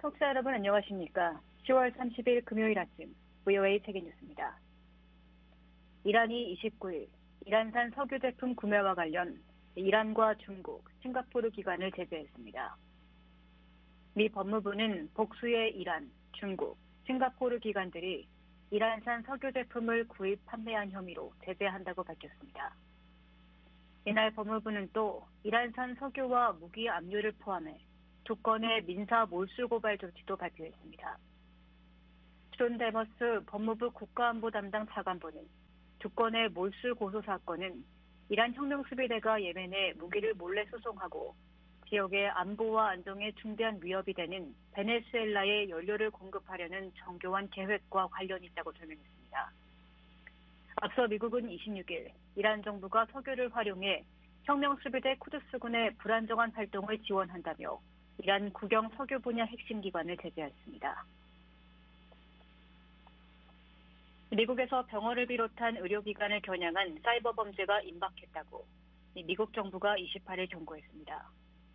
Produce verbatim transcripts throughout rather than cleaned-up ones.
청취자 여러분 안녕하십니까? 시월 삼십일 금요일 아침 브이오에이 세계뉴스입니다. 이란이 이십구일 이란산 석유 제품 구매와 관련 이란과 중국, 싱가포르 기관을 제재했습니다. 미 법무부는 복수의 이란, 중국, 싱가포르 기관들이 이란산 석유 제품을 구입 판매한 혐의로 제재한다고 밝혔습니다. 이날 법무부는 또 이란산 석유와 무기 압류를 포함해 두 건의 민사 몰수 고발 조치도 발표했습니다. 존 데머스 법무부 국가안보 담당 차관보는 두 건의 몰수 고소 사건은 이란 혁명수비대가 예멘에 무기를 몰래 수송하고 지역의 안보와 안정에 중대한 위협이 되는 베네수엘라에 연료를 공급하려는 정교한 계획과 관련이 있다고 설명했습니다. 앞서 미국은 이십육일 이란 정부가 석유를 활용해 혁명수비대 쿠드스군의 불안정한 활동을 지원한다며 이란 국영 석유 분야 핵심 기관을 제재했습니다. 미국에서 병원을 비롯한 의료기관을 겨냥한 사이버 범죄가 임박했다고 미국 정부가 이십팔일 경고했습니다.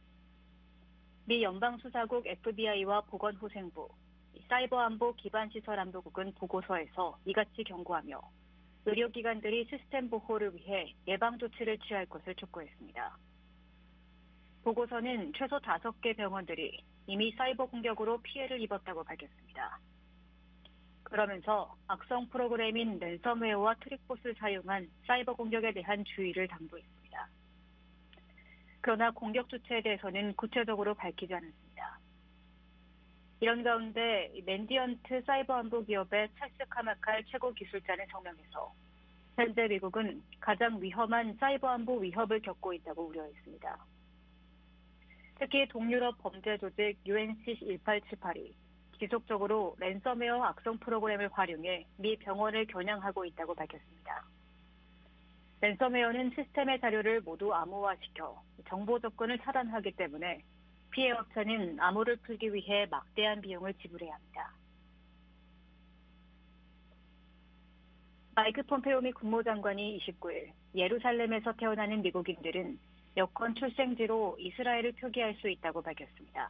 미 연방수사국 에프비아이와 보건후생부, 사이버안보 기반시설안보국은 보고서에서 이같이 경고하며 의료기관들이 시스템 보호를 위해 예방조치를 취할 것을 촉구했습니다. 보고서는 최소 다섯 개 병원들이 이미 사이버 공격으로 피해를 입었다고 밝혔습니다. 그러면서 악성 프로그램인 랜섬웨어와 트릭봇을 사용한 사이버 공격에 대한 주의를 당부했습니다. 그러나 공격 주체에 대해서는 구체적으로 밝히지 않았습니다. 이런 가운데 맨디언트 사이버 안보 기업의 찰스 카마칼 최고 기술자는 성명해서 현재 미국은 가장 위험한 사이버 안보 위협을 겪고 있다고 우려했습니다. 특히 동유럽 범죄 조직 유엔씨 일팔칠팔이 지속적으로 랜섬웨어 악성 프로그램을 활용해 미 병원을 겨냥하고 있다고 밝혔습니다. 랜섬웨어는 시스템의 자료를 모두 암호화시켜 정보 접근을 차단하기 때문에 피해 업체는 암호를 풀기 위해 막대한 비용을 지불해야 합니다. 마이크 폼페오 미 국무장관이 이십구일 예루살렘에서 태어나는 미국인들은 여권 출생지로 이스라엘을 표기할 수 있다고 밝혔습니다.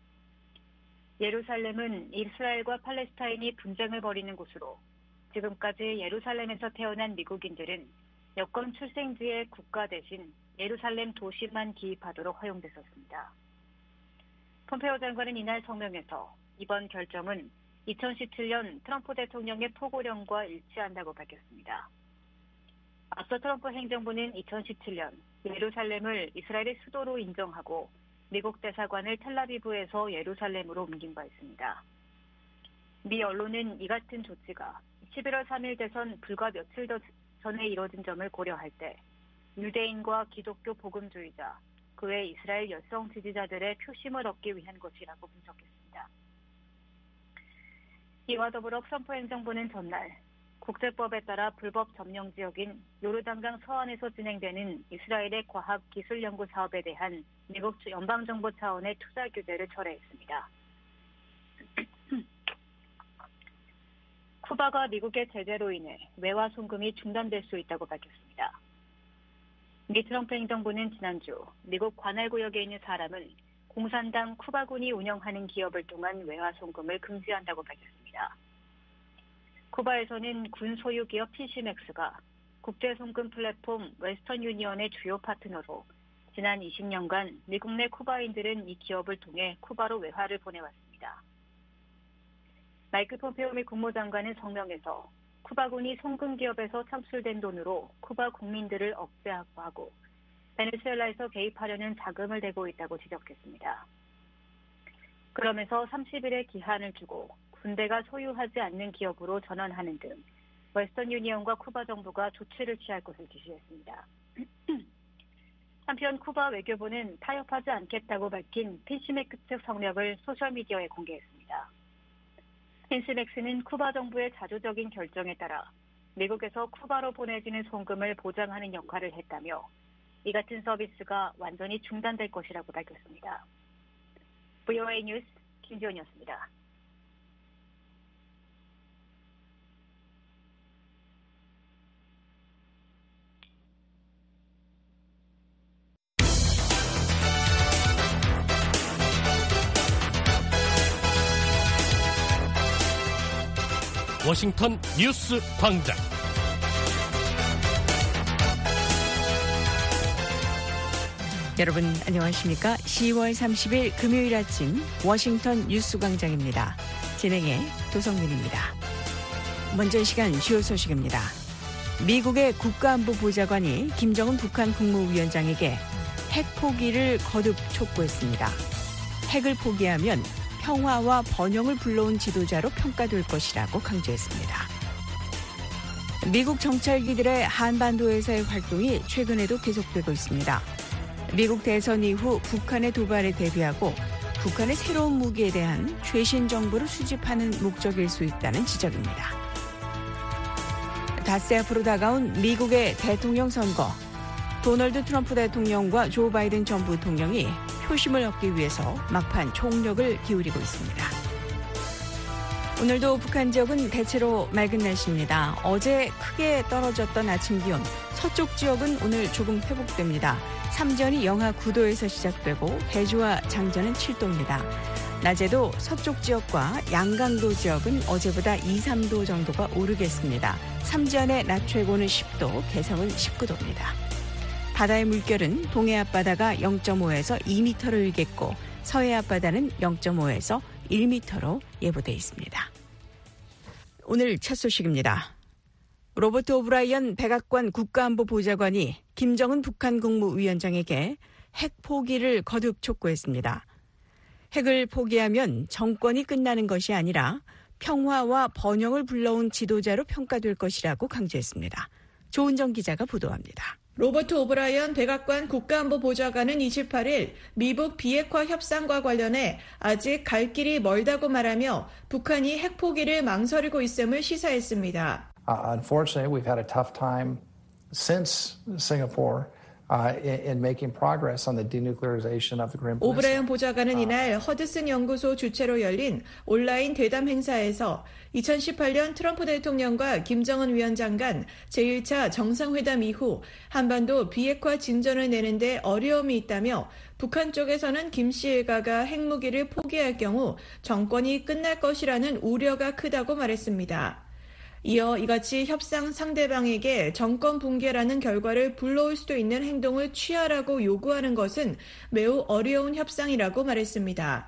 예루살렘은 이스라엘과 팔레스타인이 분쟁을 벌이는 곳으로 지금까지 예루살렘에서 태어난 미국인들은 여권 출생지의 국가 대신 예루살렘 도시만 기입하도록 허용됐었습니다. 폼페오 장관은 이날 성명에서 이번 결정은 이천십칠년 트럼프 대통령의 포고령과 일치한다고 밝혔습니다. 앞서 트럼프 행정부는 이천십칠년 예루살렘을 이스라엘의 수도로 인정하고 미국 대사관을 텔라비브에서 예루살렘으로 옮긴 바 있습니다. 미 언론은 이 같은 조치가 십일월 삼일 대선 불과 며칠 전에 이뤄진 점을 고려할 때 유대인과 기독교 복음주의자, 그 외 이스라엘 여성 지지자들의 표심을 얻기 위한 것이라고 분석했습니다. 이와 더불어 트럼프 행정부는 전날 국제법에 따라 불법 점령 지역인 요르단강 서안에서 진행되는 이스라엘의 과학기술연구 사업에 대한 미국 연방정부 차원의 투자 규제를 철회했습니다. 쿠바가 미국의 제재로 인해 외화 송금이 중단될 수 있다고 밝혔습니다. 미 트럼프 행정부는 지난주 미국 관할구역에 있는 사람은 공산당 쿠바군이 운영하는 기업을 통한 외화 송금을 금지한다고 밝혔습니다. 쿠바에서는 군 소유 기업 피시맥스가 국제 송금 플랫폼 웨스턴 유니언의 주요 파트너로 지난 이십 년간 미국 내 쿠바인들은 이 기업을 통해 쿠바로 외화를 보내왔습니다. 마이크 폼페오 미 국무장관은 성명에서 쿠바군이 송금 기업에서 창출된 돈으로 쿠바 국민들을 억제하고 베네수엘라에서 개입하려는 자금을 대고 있다고 지적했습니다. 그러면서 삼십일의 기한을 주고 군대가 소유하지 않는 기업으로 전환하는 등 웨스턴 유니언과 쿠바 정부가 조치를 취할 것을 지시했습니다. 한편 쿠바 외교부는 타협하지 않겠다고 밝힌 핀시맥스 측 성명을 소셜미디어에 공개했습니다. 핀시맥스는 쿠바 정부의 자주적인 결정에 따라 미국에서 쿠바로 보내지는 송금을 보장하는 역할을 했다며 이 같은 서비스가 완전히 중단될 것이라고 밝혔습니다. 브이오에이 뉴스 김지원이었습니다. 워싱턴 뉴스 광장. 여러분 안녕하십니까? 시월 삼십일 금요일 아침 워싱턴 뉴스 광장입니다. 진행의 도성민입니다. 먼저 이 시간 주요 소식입니다. 미국의 국가안보보좌관이 김정은 북한 국무위원장에게 핵 포기를 거듭 촉구했습니다. 핵을 포기하면 평화와 번영을 불러온 지도자로 평가될 것이라고 강조했습니다. 미국 정찰기들의 한반도에서의 활동이 최근에도 계속되고 있습니다. 미국 대선 이후 북한의 도발에 대비하고 북한의 새로운 무기에 대한 최신 정보를 수집하는 목적일 수 있다는 지적입니다. 닷새 앞으로 다가온 미국의 대통령 선거. 도널드 트럼프 대통령과 조 바이든 전 부통령이 표심을 얻기 위해서 막판 총력을 기울이고 있습니다. 오늘도 북한 지역은 대체로 맑은 날씨입니다. 어제 크게 떨어졌던 아침 기온, 서쪽 지역은 오늘 조금 회복됩니다. 삼전이 영하 구 도에서 시작되고 해주와 장전은 칠 도입니다. 낮에도 서쪽 지역과 양강도 지역은 어제보다 이, 삼 도 정도가 오르겠습니다. 삼전의 낮 최고는 십 도, 개성은 십구 도입니다. 바다의 물결은 동해 앞바다가 영 점 오에서 이 미터로 일겠고 서해 앞바다는 영 점 오에서 일 미터로 예보돼 있습니다. 오늘 첫 소식입니다. 로버트 오브라이언 백악관 국가안보보좌관이 김정은 북한 국무위원장에게 핵 포기를 거듭 촉구했습니다. 핵을 포기하면 정권이 끝나는 것이 아니라 평화와 번영을 불러온 지도자로 평가될 것이라고 강조했습니다. 조은정 기자가 보도합니다. 로버트 오브라이언 백악관 국가안보보좌관은 이십팔일 미북 비핵화 협상과 관련해 아직 갈 길이 멀다고 말하며 북한이 핵 포기를 망설이고 있음을 시사했습니다. Uh, unfortunately, we've had a tough time since Singapore uh, in, in making progress on the denuclearization of the Korean Peninsula. 오브라이언 보좌관은 이날 허드슨 연구소 주최로 열린 온라인 대담 행사에서 이천십팔년 트럼프 대통령과 김정은 위원장 간 제일 차 정상회담 이후 한반도 비핵화 진전을 내는데 어려움이 있다며 북한 쪽에서는 김 씨 일가가 핵무기를 포기할 경우 정권이 끝날 것이라는 우려가 크다고 말했습니다. 이어 이같이 협상 상대방에게 정권 붕괴라는 결과를 불러올 수도 있는 행동을 취하라고 요구하는 것은 매우 어려운 협상이라고 말했습니다.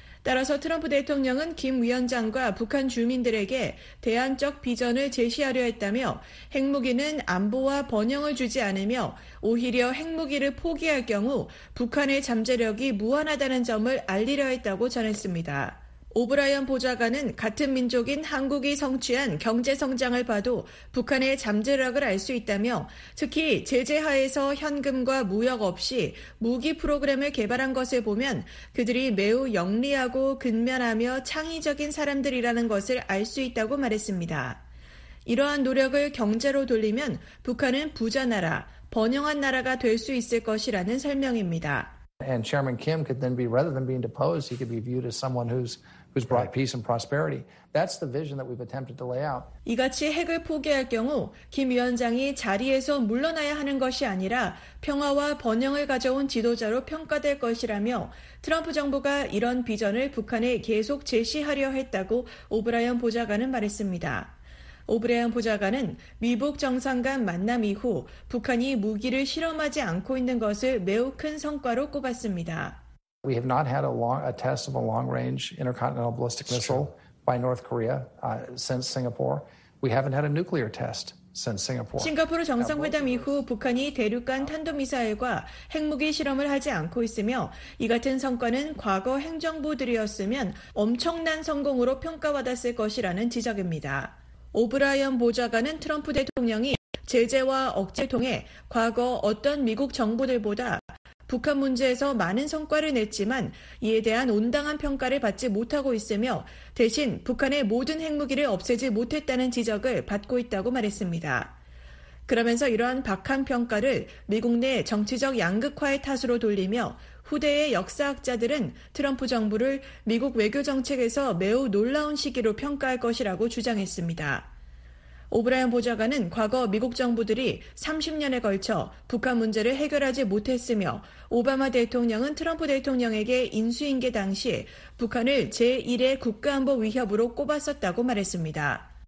따라서 트럼프 대통령은 김 위원장과 북한 주민들에게 대안적 비전을 제시하려 했다며 핵무기는 안보와 번영을 주지 않으며 오히려 핵무기를 포기할 경우 북한의 잠재력이 무한하다는 점을 알리려 했다고 전했습니다. 오브라이언 보좌관은 같은 민족인 한국이 성취한 경제 성장을 봐도 북한의 잠재력을 알 수 있다며 특히 제재 하에서 현금과 무역 없이 무기 프로그램을 개발한 것을 보면 그들이 매우 영리하고 근면하며 창의적인 사람들이라는 것을 알 수 있다고 말했습니다. 이러한 노력을 경제로 돌리면 북한은 부자 나라, 번영한 나라가 될 수 있을 것이라는 설명입니다. And Chairman Kim could then be, rather than being deposed, he could be viewed as someone who's who's brought peace and prosperity. That's the vision that we've attempted to lay out. 이같이 핵을 포기할 경우 김 위원장이 자리에서 물러나야 하는 것이 아니라 평화와 번영을 가져온 지도자로 평가될 것이라며 트럼프 정부가 이런 비전을 북한에 계속 제시하려 했다고 오브라이언 보좌관은 말했습니다. 오브라이언 보좌관은 미북 정상 간 만남 이후 북한이 무기를 실험하지 않고 있는 것을 매우 큰 성과로 꼽았습니다. We have not had a, long, a test of a long-range intercontinental ballistic missile by North Korea uh, since Singapore. We haven't had a nuclear test since Singapore. 싱가포르 정상회담 이후 북한이 대륙간 탄도미사일과 핵무기 실험을 하지 않고 있으며 이 같은 성과는 과거 행정부들이었으면 엄청난 성공으로 평가받았을 것이라는 지적입니다. 오브라이언 보좌관은 트럼프 대통령이 제재와 억제를 통해 과거 어떤 미국 정부들보다 북한 문제에서 많은 성과를 냈지만 이에 대한 온당한 평가를 받지 못하고 있으며 대신 북한의 모든 핵무기를 없애지 못했다는 지적을 받고 있다고 말했습니다. 그러면서 이러한 박한 평가를 미국 내 정치적 양극화의 탓으로 돌리며 후대의 역사학자들은 트럼프 정부를 미국 외교 정책에서 매우 놀라운 시기로 평가할 것이라고 주장했습니다. 오브라이언 보좌관은 과거 미국 정부들이 삼십 년에 걸쳐 북한 문제를 해결하지 못했으며 오바마 대통령은 트럼프 대통령에게 인수인계 당시 북한을 제일의 국가안보 위협으로 꼽았었다고 말했습니다.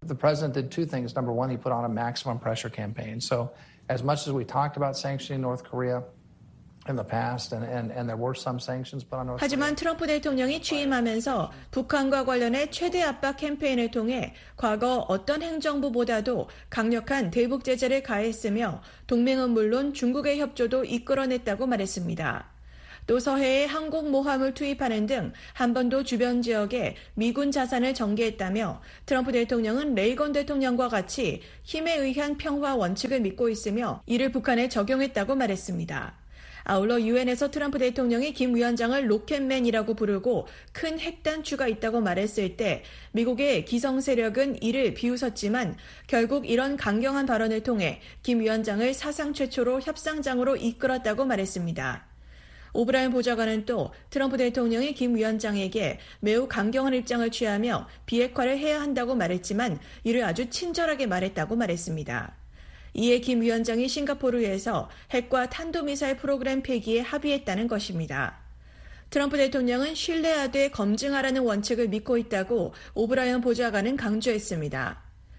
The president did two things. Number one, he put on a maximum pressure campaign. So as much as we talked about sanctioning North Korea in the past, and, and, and there were some sanctions put on North Korea. 하지만 트럼프 대통령이 취임하면서 북한과 관련해 최대 압박 캠페인을 통해 과거 어떤 행정부보다도 강력한 대북 제재를 가했으며 동맹은 물론 중국의 협조도 이끌어냈다고 말했습니다. 또 서해에 항공모함을 투입하는 등 한반도 주변 지역에 미군 자산을 전개했다며 트럼프 대통령은 레이건 대통령과 같이 힘에 의한 평화 원칙을 믿고 있으며 이를 북한에 적용했다고 말했습니다. 아울러 유엔에서 트럼프 대통령이 김 위원장을 로켓맨이라고 부르고 큰 핵단추가 있다고 말했을 때 미국의 기성 세력은 이를 비웃었지만 결국 이런 강경한 발언을 통해 김 위원장을 사상 최초로 협상장으로 이끌었다고 말했습니다. 오브라이언 보좌관은 또 트럼프 대통령이 김 위원장에게 매우 강경한 입장을 취하며 비핵화를 해야 한다고 말했지만 이를 아주 친절하게 말했다고 말했습니다. 이에 김 위원장이 싱가포르에서 핵과 탄도미사일 프로그램 폐기에 합의했다는 것입니다. 트럼프 대통령은 신뢰하되 검증하라는 원칙을 믿고 있다고 오브라이언 보좌관은 강조했습니다.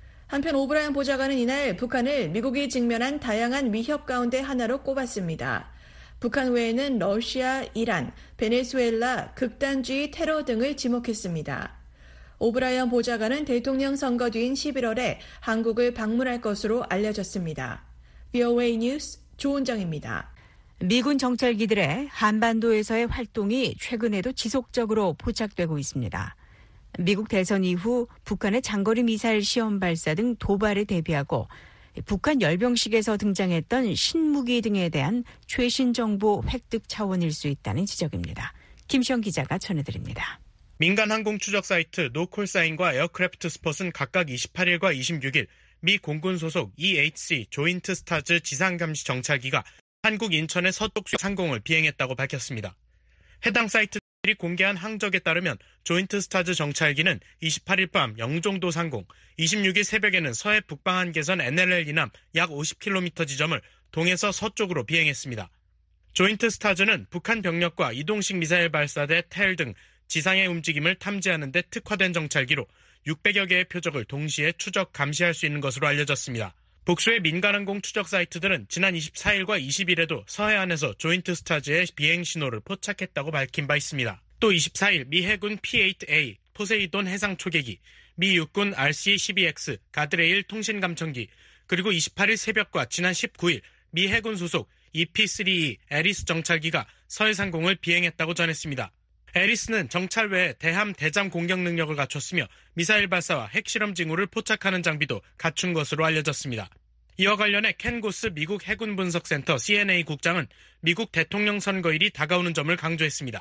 한편 오브라이언 보좌관은 이날 북한을 미국이 직면한 다양한 위협 가운데 하나로 꼽았습니다. 북한 외에는 러시아, 이란, 베네수엘라, 극단주의 테러 등을 지목했습니다. 오브라이언 보좌관은 대통령 선거 뒤인 십일월에 한국을 방문할 것으로 알려졌습니다. 브이오에이 뉴스 조은정입니다. 미군 정찰기들의 한반도에서의 활동이 최근에도 지속적으로 포착되고 있습니다. 미국 대선 이후 북한의 장거리 미사일 시험 발사 등 도발에 대비하고 북한 열병식에서 등장했던 신무기 등에 대한 최신 정보 획득 차원일 수 있다는 지적입니다. 김시영 기자가 전해드립니다. 민간 항공 추적 사이트 노콜사인과 에어크래프트 스폿은 각각 이십팔일과 이십육일 미 공군 소속 이에이치씨 조인트 스타즈 지상감시 정찰기가 한국 인천의 서쪽 상공을 비행했다고 밝혔습니다. 해당 사이트들이 공개한 항적에 따르면 조인트 스타즈 정찰기는 이십팔일 밤 영종도 상공, 이십육일 새벽에는 서해 북방 한계선 엔엘엘 이남 약 오십 킬로미터 지점을 동에서 서쪽으로 비행했습니다. 조인트 스타즈는 북한 병력과 이동식 미사일 발사대 텔 등 지상의 움직임을 탐지하는 데 특화된 정찰기로 육백여 개의 표적을 동시에 추적 감시할 수 있는 것으로 알려졌습니다. 복수의 민간항공 추적 사이트들은 지난 이십사일과 이십일에도 서해안에서 조인트 스타즈의 비행 신호를 포착했다고 밝힌 바 있습니다. 또 이십사일 미 해군 피 에잇 에이 포세이돈 해상 초계기, 미 육군 알씨 십이 엑스 가드레일 통신 감청기, 그리고 이십팔일 새벽과 지난 십구일 미 해군 소속 이피 쓰리 이 에리스 정찰기가 서해 상공을 비행했다고 전했습니다. 에리스는 정찰 외에 대함 대잠 공격 능력을 갖췄으며 미사일 발사와 핵실험 징후를 포착하는 장비도 갖춘 것으로 알려졌습니다. 이와 관련해 켄 고스 미국 해군 분석센터 씨엔에이 국장은 미국 대통령 선거일이 다가오는 점을 강조했습니다.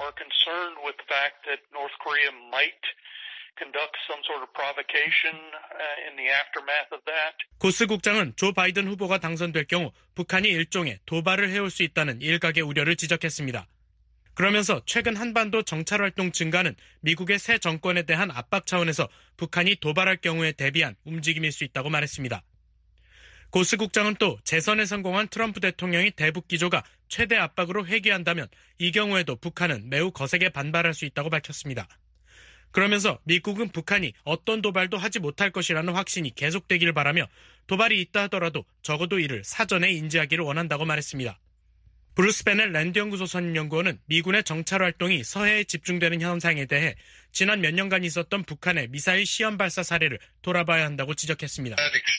고스 국장은 조 바이든 후보가 당선될 경우 북한이 일종의 도발을 해올 수 있다는 일각의 우려를 지적했습니다. 그러면서 최근 한반도 정찰활동 증가는 미국의 새 정권에 대한 압박 차원에서 북한이 도발할 경우에 대비한 움직임일 수 있다고 말했습니다. 고스 국장은 또 재선에 성공한 트럼프 대통령이 대북 기조가 최대 압박으로 회귀한다면 이 경우에도 북한은 매우 거세게 반발할 수 있다고 밝혔습니다. 그러면서 미국은 북한이 어떤 도발도 하지 못할 것이라는 확신이 계속되기를 바라며 도발이 있다 하더라도 적어도 이를 사전에 인지하기를 원한다고 말했습니다. 브루스 베넷 랜드 연구소 선임 연구원은 미군의 정찰 활동이 서해에 집중되는 현상에 대해 지난 몇 년간 있었던 북한의 미사일 시험 발사 사례를 돌아봐야 한다고 지적했습니다.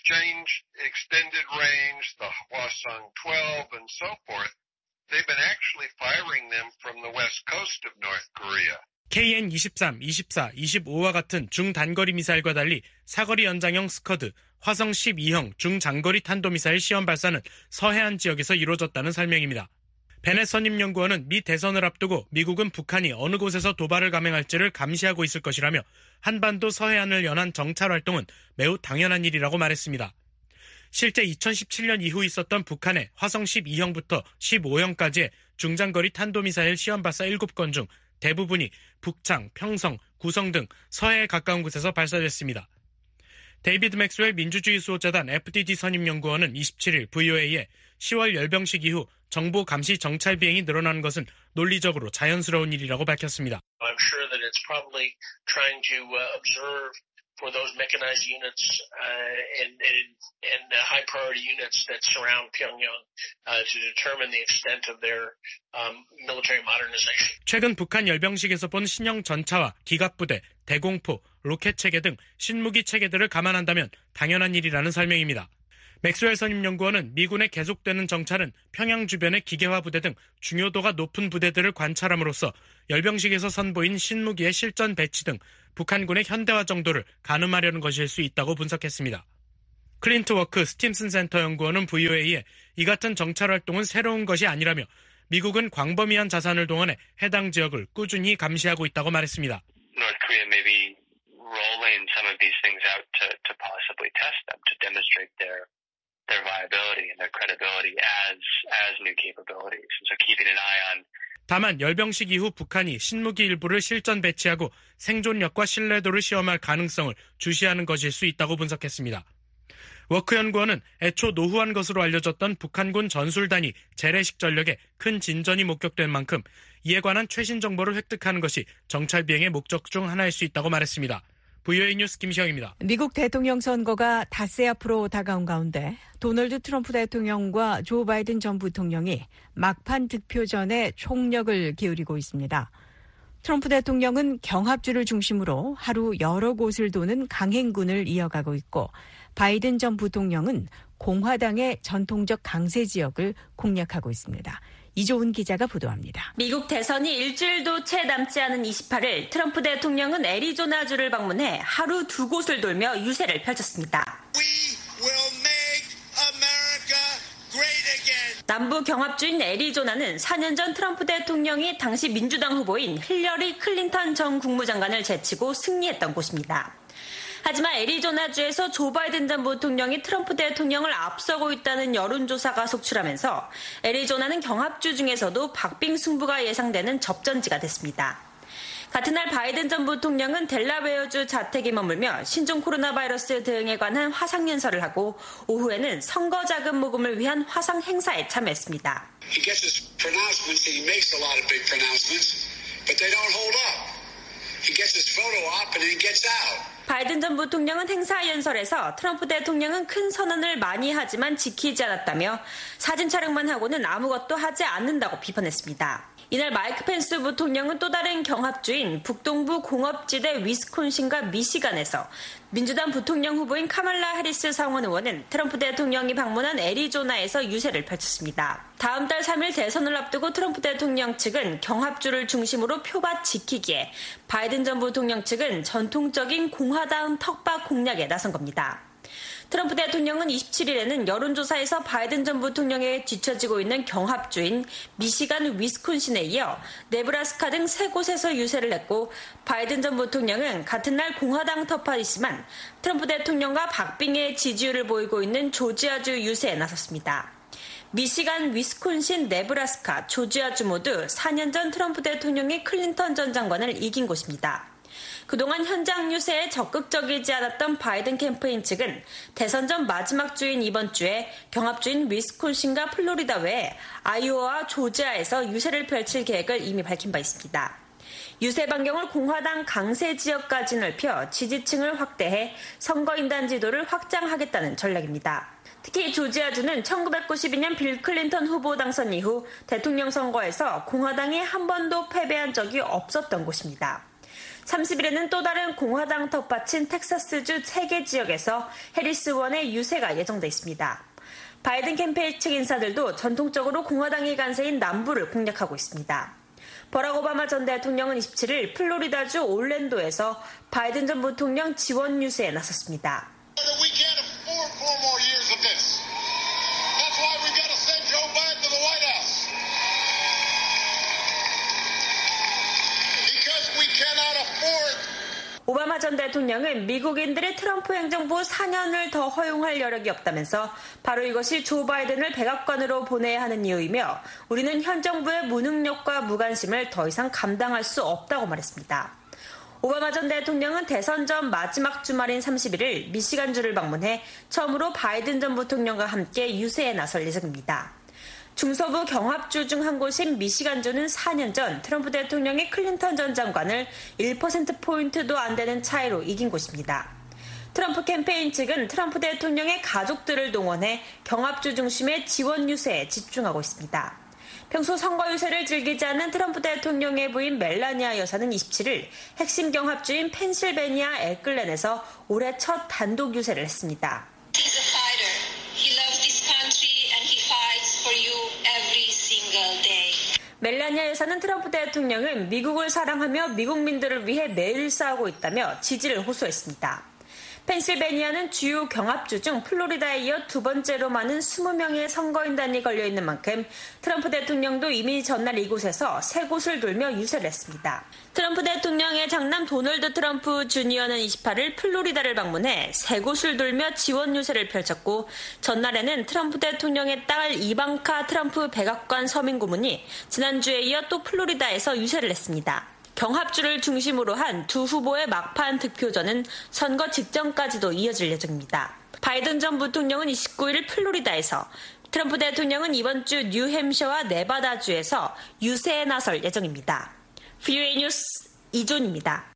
케이엔 이십삼, 이십사, 이십오와 같은 중단거리 미사일과 달리 사거리 연장형 스커드, 화성 십이형 중장거리 탄도미사일 시험 발사는 서해안 지역에서 이루어졌다는 설명입니다. 베넷 선임 연구원은 미 대선을 앞두고 미국은 북한이 어느 곳에서 도발을 감행할지를 감시하고 있을 것이라며 한반도 서해안을 연한 정찰 활동은 매우 당연한 일이라고 말했습니다. 실제 이천십칠년 이후 있었던 북한의 화성 십이형부터 십오형까지의 중장거리 탄도미사일 시험 발사 일곱 건 중 대부분이 북창, 평성, 구성 등 서해에 가까운 곳에서 발사됐습니다. 데이비드 맥스웰 민주주의 수호자단 에프디디 선임연구원은 이십칠일 브이오에이에 시월 열병식 이후 정보 감시 정찰 비행이 늘어나는 것은 논리적으로 자연스러운 일이라고 밝혔습니다. I'm sure that it's probably trying to uh, observe for those mechanized units uh, and, and, and the high priority units that surround Pyongyang uh, to determine the extent of their um, military modernization. 최근 북한 열병식에서 본 신형 전차와 기갑부대, 대공포, 로켓 체계 등 신무기 체계들을 감안한다면 당연한 일이라는 설명입니다. 맥스웰 선임연구원은 미군의 계속되는 정찰은 평양 주변의 기계화 부대 등 중요도가 높은 부대들을 관찰함으로써 열병식에서 선보인 신무기의 실전 배치 등 북한군의 현대화 정도를 가늠하려는 것일 수 있다고 분석했습니다. 클린트 워크 스팀슨 센터 연구원은 브이오에이에 이 같은 정찰 활동은 새로운 것이 아니라며 미국은 광범위한 자산을 동원해 해당 지역을 꾸준히 감시하고 있다고 말했습니다. North Korea may be rolling some of these things out to, to possibly test them, to demonstrate their their viability and their credibility as as new capabilities. And so keeping an eye on. 다만 열병식 이후 북한이 신무기 일부를 실전 배치하고 생존력과 신뢰도를 시험할 가능성을 주시하는 것일 수 있다고 분석했습니다. 워크 연구원은 애초 노후한 것으로 알려졌던 북한군 전술단위 재래식 전력에 큰 진전이 목격된 만큼 이에 관한 최신 정보를 획득하는 것이 정찰 비행의 목적 중 하나일 수 있다고 말했습니다. 브이오에이 뉴스 김시영입니다. 미국 대통령 선거가 닷새 앞으로 다가온 가운데 도널드 트럼프 대통령과 조 바이든 전 부통령이 막판 득표전에 총력을 기울이고 있습니다. 트럼프 대통령은 경합주를 중심으로 하루 여러 곳을 도는 강행군을 이어가고 있고 바이든 전 부통령은 공화당의 전통적 강세 지역을 공략하고 있습니다. 이조은 기자가 보도합니다. 미국 대선이 일주일도 채 남지 않은 이십팔 일 트럼프 대통령은 애리조나주를 방문해 하루 두 곳을 돌며 유세를 펼쳤습니다. 남부 경합주인 애리조나는 사 년 전 트럼프 대통령이 당시 민주당 후보인 힐러리 클린턴 전 국무장관을 제치고 승리했던 곳입니다. 하지만 애리조나주에서 조 바이든 전 부통령이 트럼프 대통령을 앞서고 있다는 여론조사가 속출하면서 애리조나는 경합주 중에서도 박빙 승부가 예상되는 접전지가 됐습니다. 같은 날 바이든 전 부통령은 델라웨어주 자택에 머물며 신종 코로나 바이러스 대응에 관한 화상연설을 하고 오후에는 선거 자금 모금을 위한 화상 행사에 참여했습니다. He gets his pronouncements, he makes a lot of big pronouncements, but they don't hold up. He gets his photo op and then gets out. 바이든 전 부통령은 행사 연설에서 트럼프 대통령은 큰 선언을 많이 하지만 지키지 않았다며 사진 촬영만 하고는 아무것도 하지 않는다고 비판했습니다. 이날 마이크 펜스 부통령은 또 다른 경합주인 북동부 공업지대 위스콘신과 미시간에서 민주당 부통령 후보인 카말라 해리스 상원 의원은 트럼프 대통령이 방문한 애리조나에서 유세를 펼쳤습니다. 다음 달 삼 일 대선을 앞두고 트럼프 대통령 측은 경합주를 중심으로 표밭 지키기에 바이든 전 부통령 측은 전통적인 공화당 턱밭 공략에 나선 겁니다. 트럼프 대통령은 이십칠 일에는 여론조사에서 바이든 전 부통령에 뒤처지고 있는 경합주인 미시간 위스콘신에 이어 네브라스카 등 세 곳에서 유세를 했고 바이든 전 부통령은 같은 날 공화당 텃밭이지만 트럼프 대통령과 박빙의 지지율을 보이고 있는 조지아주 유세에 나섰습니다. 미시간, 위스콘신, 네브라스카, 조지아주 모두 사 년 전 트럼프 대통령이 클린턴 전 장관을 이긴 곳입니다. 그동안 현장 유세에 적극적이지 않았던 바이든 캠페인 측은 대선 전 마지막 주인 이번 주에 경합주인 위스콘신과 플로리다 외에 아이오와와 조지아에서 유세를 펼칠 계획을 이미 밝힌 바 있습니다. 유세 반경을 공화당 강세 지역까지 넓혀 지지층을 확대해 선거인단 지도를 확장하겠다는 전략입니다. 특히 조지아주는 천구백구십이 년 빌 클린턴 후보 당선 이후 대통령 선거에서 공화당이 한 번도 패배한 적이 없었던 곳입니다. 삼십 일에는 또 다른 공화당 텃밭인 텍사스주 세 개 지역에서 해리스 의원의 유세가 예정돼 있습니다. 바이든 캠페인 측 인사들도 전통적으로 공화당의 간세인 남부를 공략하고 있습니다. 버락 오바마 전 대통령은 이십칠 일 플로리다주 올랜도에서 바이든 전 부통령 지원 유세에 나섰습니다. 오바마 전 대통령은 미국인들이 트럼프 행정부 사 년을 더 허용할 여력이 없다면서 바로 이것이 조 바이든을 백악관으로 보내야 하는 이유이며 우리는 현 정부의 무능력과 무관심을 더 이상 감당할 수 없다고 말했습니다. 오바마 전 대통령은 대선 전 마지막 주말인 삼십일 일 미시간주를 방문해 처음으로 바이든 전 부통령과 함께 유세에 나설 예정입니다. 중서부 경합주 중 한 곳인 미시간주는 사 년 전 트럼프 대통령이 클린턴 전 장관을 일 퍼센트 포인트도 안 되는 차이로 이긴 곳입니다. 트럼프 캠페인 측은 트럼프 대통령의 가족들을 동원해 경합주 중심의 지원 유세에 집중하고 있습니다. 평소 선거 유세를 즐기지 않는 트럼프 대통령의 부인 멜라니아 여사는 이십칠일 핵심 경합주인 펜실베니아 에클렌에서 올해 첫 단독 유세를 했습니다. He's a fighter. He loves this country and he fights for you every single day. 멜라니아 여사는 트럼프 대통령은 미국을 사랑하며 미국민들을 위해 매일 싸우고 있다며 지지를 호소했습니다. 펜실베니아는 주요 경합주 중 플로리다에 이어 두 번째로 많은 이십 명의 선거인단이 걸려있는 만큼 트럼프 대통령도 이미 전날 이곳에서 세 곳을 돌며 유세를 했습니다. 트럼프 대통령의 장남 도널드 트럼프 주니어는 이십팔일 플로리다를 방문해 세 곳을 돌며 지원 유세를 펼쳤고 전날에는 트럼프 대통령의 딸 이방카 트럼프 백악관 서민 고문이 지난주에 이어 또 플로리다에서 유세를 했습니다. 경합주를 중심으로 한 두 후보의 막판 득표전은 선거 직전까지도 이어질 예정입니다. 바이든 전 부통령은 이십구일 플로리다에서, 트럼프 대통령은 이번 주 뉴햄셔와 네바다주에서 유세에 나설 예정입니다. 브이오에이 뉴스 이존입니다.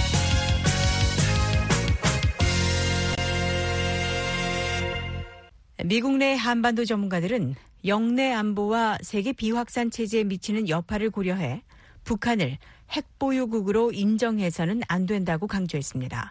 미국 내 한반도 전문가들은 영내 안보와 세계 비확산 체제에 미치는 여파를 고려해 북한을 핵보유국으로 인정해서는 안 된다고 강조했습니다.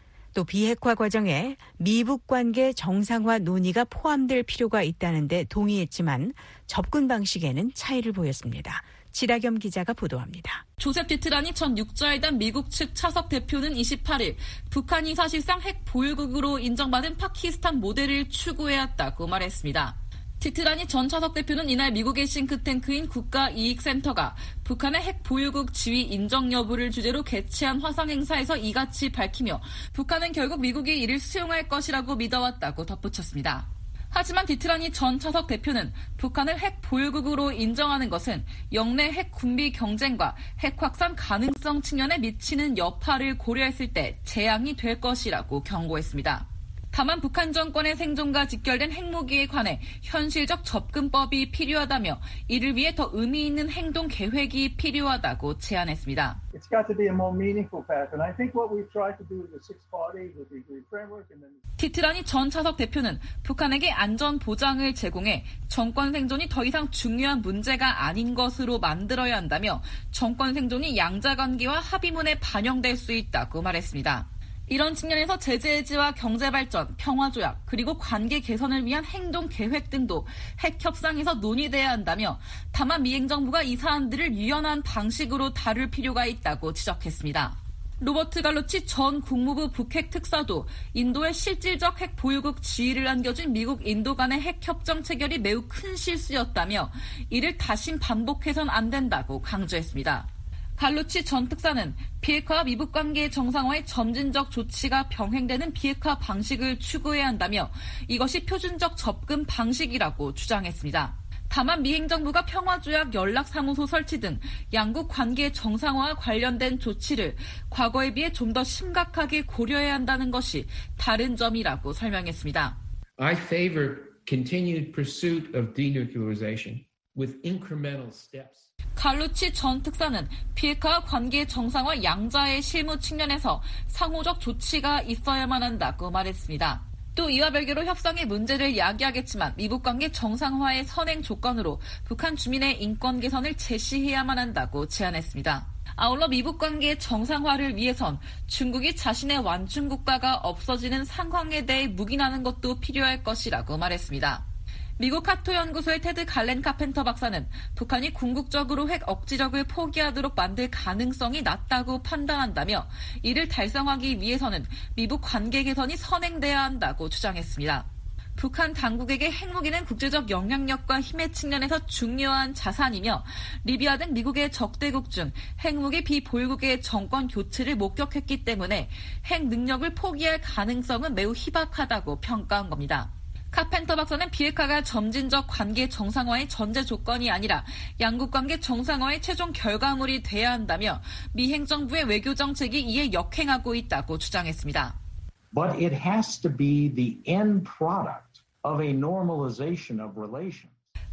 또 비핵화 과정에 미북 관계 정상화 논의가 포함될 필요가 있다는 데 동의했지만 접근 방식에는 차이를 보였습니다. 지다겸 기자가 보도합니다. 조셉 디트라니 전 육자회담 미국 측 차석 대표는 이십팔일 북한이 사실상 핵 보유국으로 인정받은 파키스탄 모델을 추구해왔다고 말했습니다. 디트라니 전 차석 대표는 이날 미국의 싱크탱크인 국가이익센터가 북한의 핵 보유국 지위 인정 여부를 주제로 개최한 화상 행사에서 이같이 밝히며 북한은 결국 미국이 이를 수용할 것이라고 믿어왔다고 덧붙였습니다. 하지만 디트라니 전 차석 대표는 북한을 핵 보유국으로 인정하는 것은 영내 핵 군비 경쟁과 핵 확산 가능성 측면에 미치는 여파를 고려했을 때 재앙이 될 것이라고 경고했습니다. 다만 북한 정권의 생존과 직결된 핵무기에 관해 현실적 접근법이 필요하다며 이를 위해 더 의미 있는 행동 계획이 필요하다고 제안했습니다. It's got to be a more meaningful path, and I think what we've tried to do with the six parties, with the agreed framework, and then. 디트라니 전 차석 대표는 북한에게 안전 보장을 제공해 정권 생존이 더 이상 중요한 문제가 아닌 것으로 만들어야 한다며 정권 생존이 양자 관계와 합의문에 반영될 수 있다고 말했습니다. 이런 측면에서 제재 해지와 경제 발전, 평화 조약, 그리고 관계 개선을 위한 행동 계획 등도 핵 협상에서 논의돼야 한다며 다만 미 행정부가 이 사안들을 유연한 방식으로 다룰 필요가 있다고 지적했습니다. 로버트 갈로치 전 국무부 북핵 특사도 인도의 실질적 핵 보유국 지위를 안겨준 미국 인도 간의 핵 협정 체결이 매우 큰 실수였다며 이를 다신 반복해선 안 된다고 강조했습니다. 갈루치 전 특사는 비핵화와 미북 관계 정상화의 점진적 조치가 병행되는 비핵화 방식을 추구해야 한다며 이것이 표준적 접근 방식이라고 주장했습니다. 다만 미 행정부가 평화조약 연락사무소 설치 등 양국 관계 정상화와 관련된 조치를 과거에 비해 좀 더 심각하게 고려해야 한다는 것이 다른 점이라고 설명했습니다. I favor continued pursuit of denuclearization with incremental steps. 갈루치 전 특사는 비핵화와 관계 정상화 양자의 실무 측면에서 상호적 조치가 있어야만 한다고 말했습니다. 또 이와 별개로 협상의 문제를 야기하겠지만 미북 관계 정상화의 선행 조건으로 북한 주민의 인권 개선을 제시해야만 한다고 제안했습니다. 아울러 미북 관계 정상화를 위해선 중국이 자신의 완충 국가가 없어지는 상황에 대해 묵인하는 것도 필요할 것이라고 말했습니다. 미국 카토 연구소의 테드 갈렌 카펜터 박사는 북한이 궁극적으로 핵 억지력을 포기하도록 만들 가능성이 낮다고 판단한다며 이를 달성하기 위해서는 미북 관계 개선이 선행돼야 한다고 주장했습니다. 북한 당국에게 핵무기는 국제적 영향력과 힘의 측면에서 중요한 자산이며 리비아 등 미국의 적대국 중 핵무기 비보유국의 정권 교체를 목격했기 때문에 핵 능력을 포기할 가능성은 매우 희박하다고 평가한 겁니다. 카펜터 박사는 비핵화가 점진적 관계 정상화의 전제 조건이 아니라 양국 관계 정상화의 최종 결과물이 돼야 한다며 미 행정부의 외교 정책이 이에 역행하고 있다고 주장했습니다. But it has to be the end product of a normalization of relations.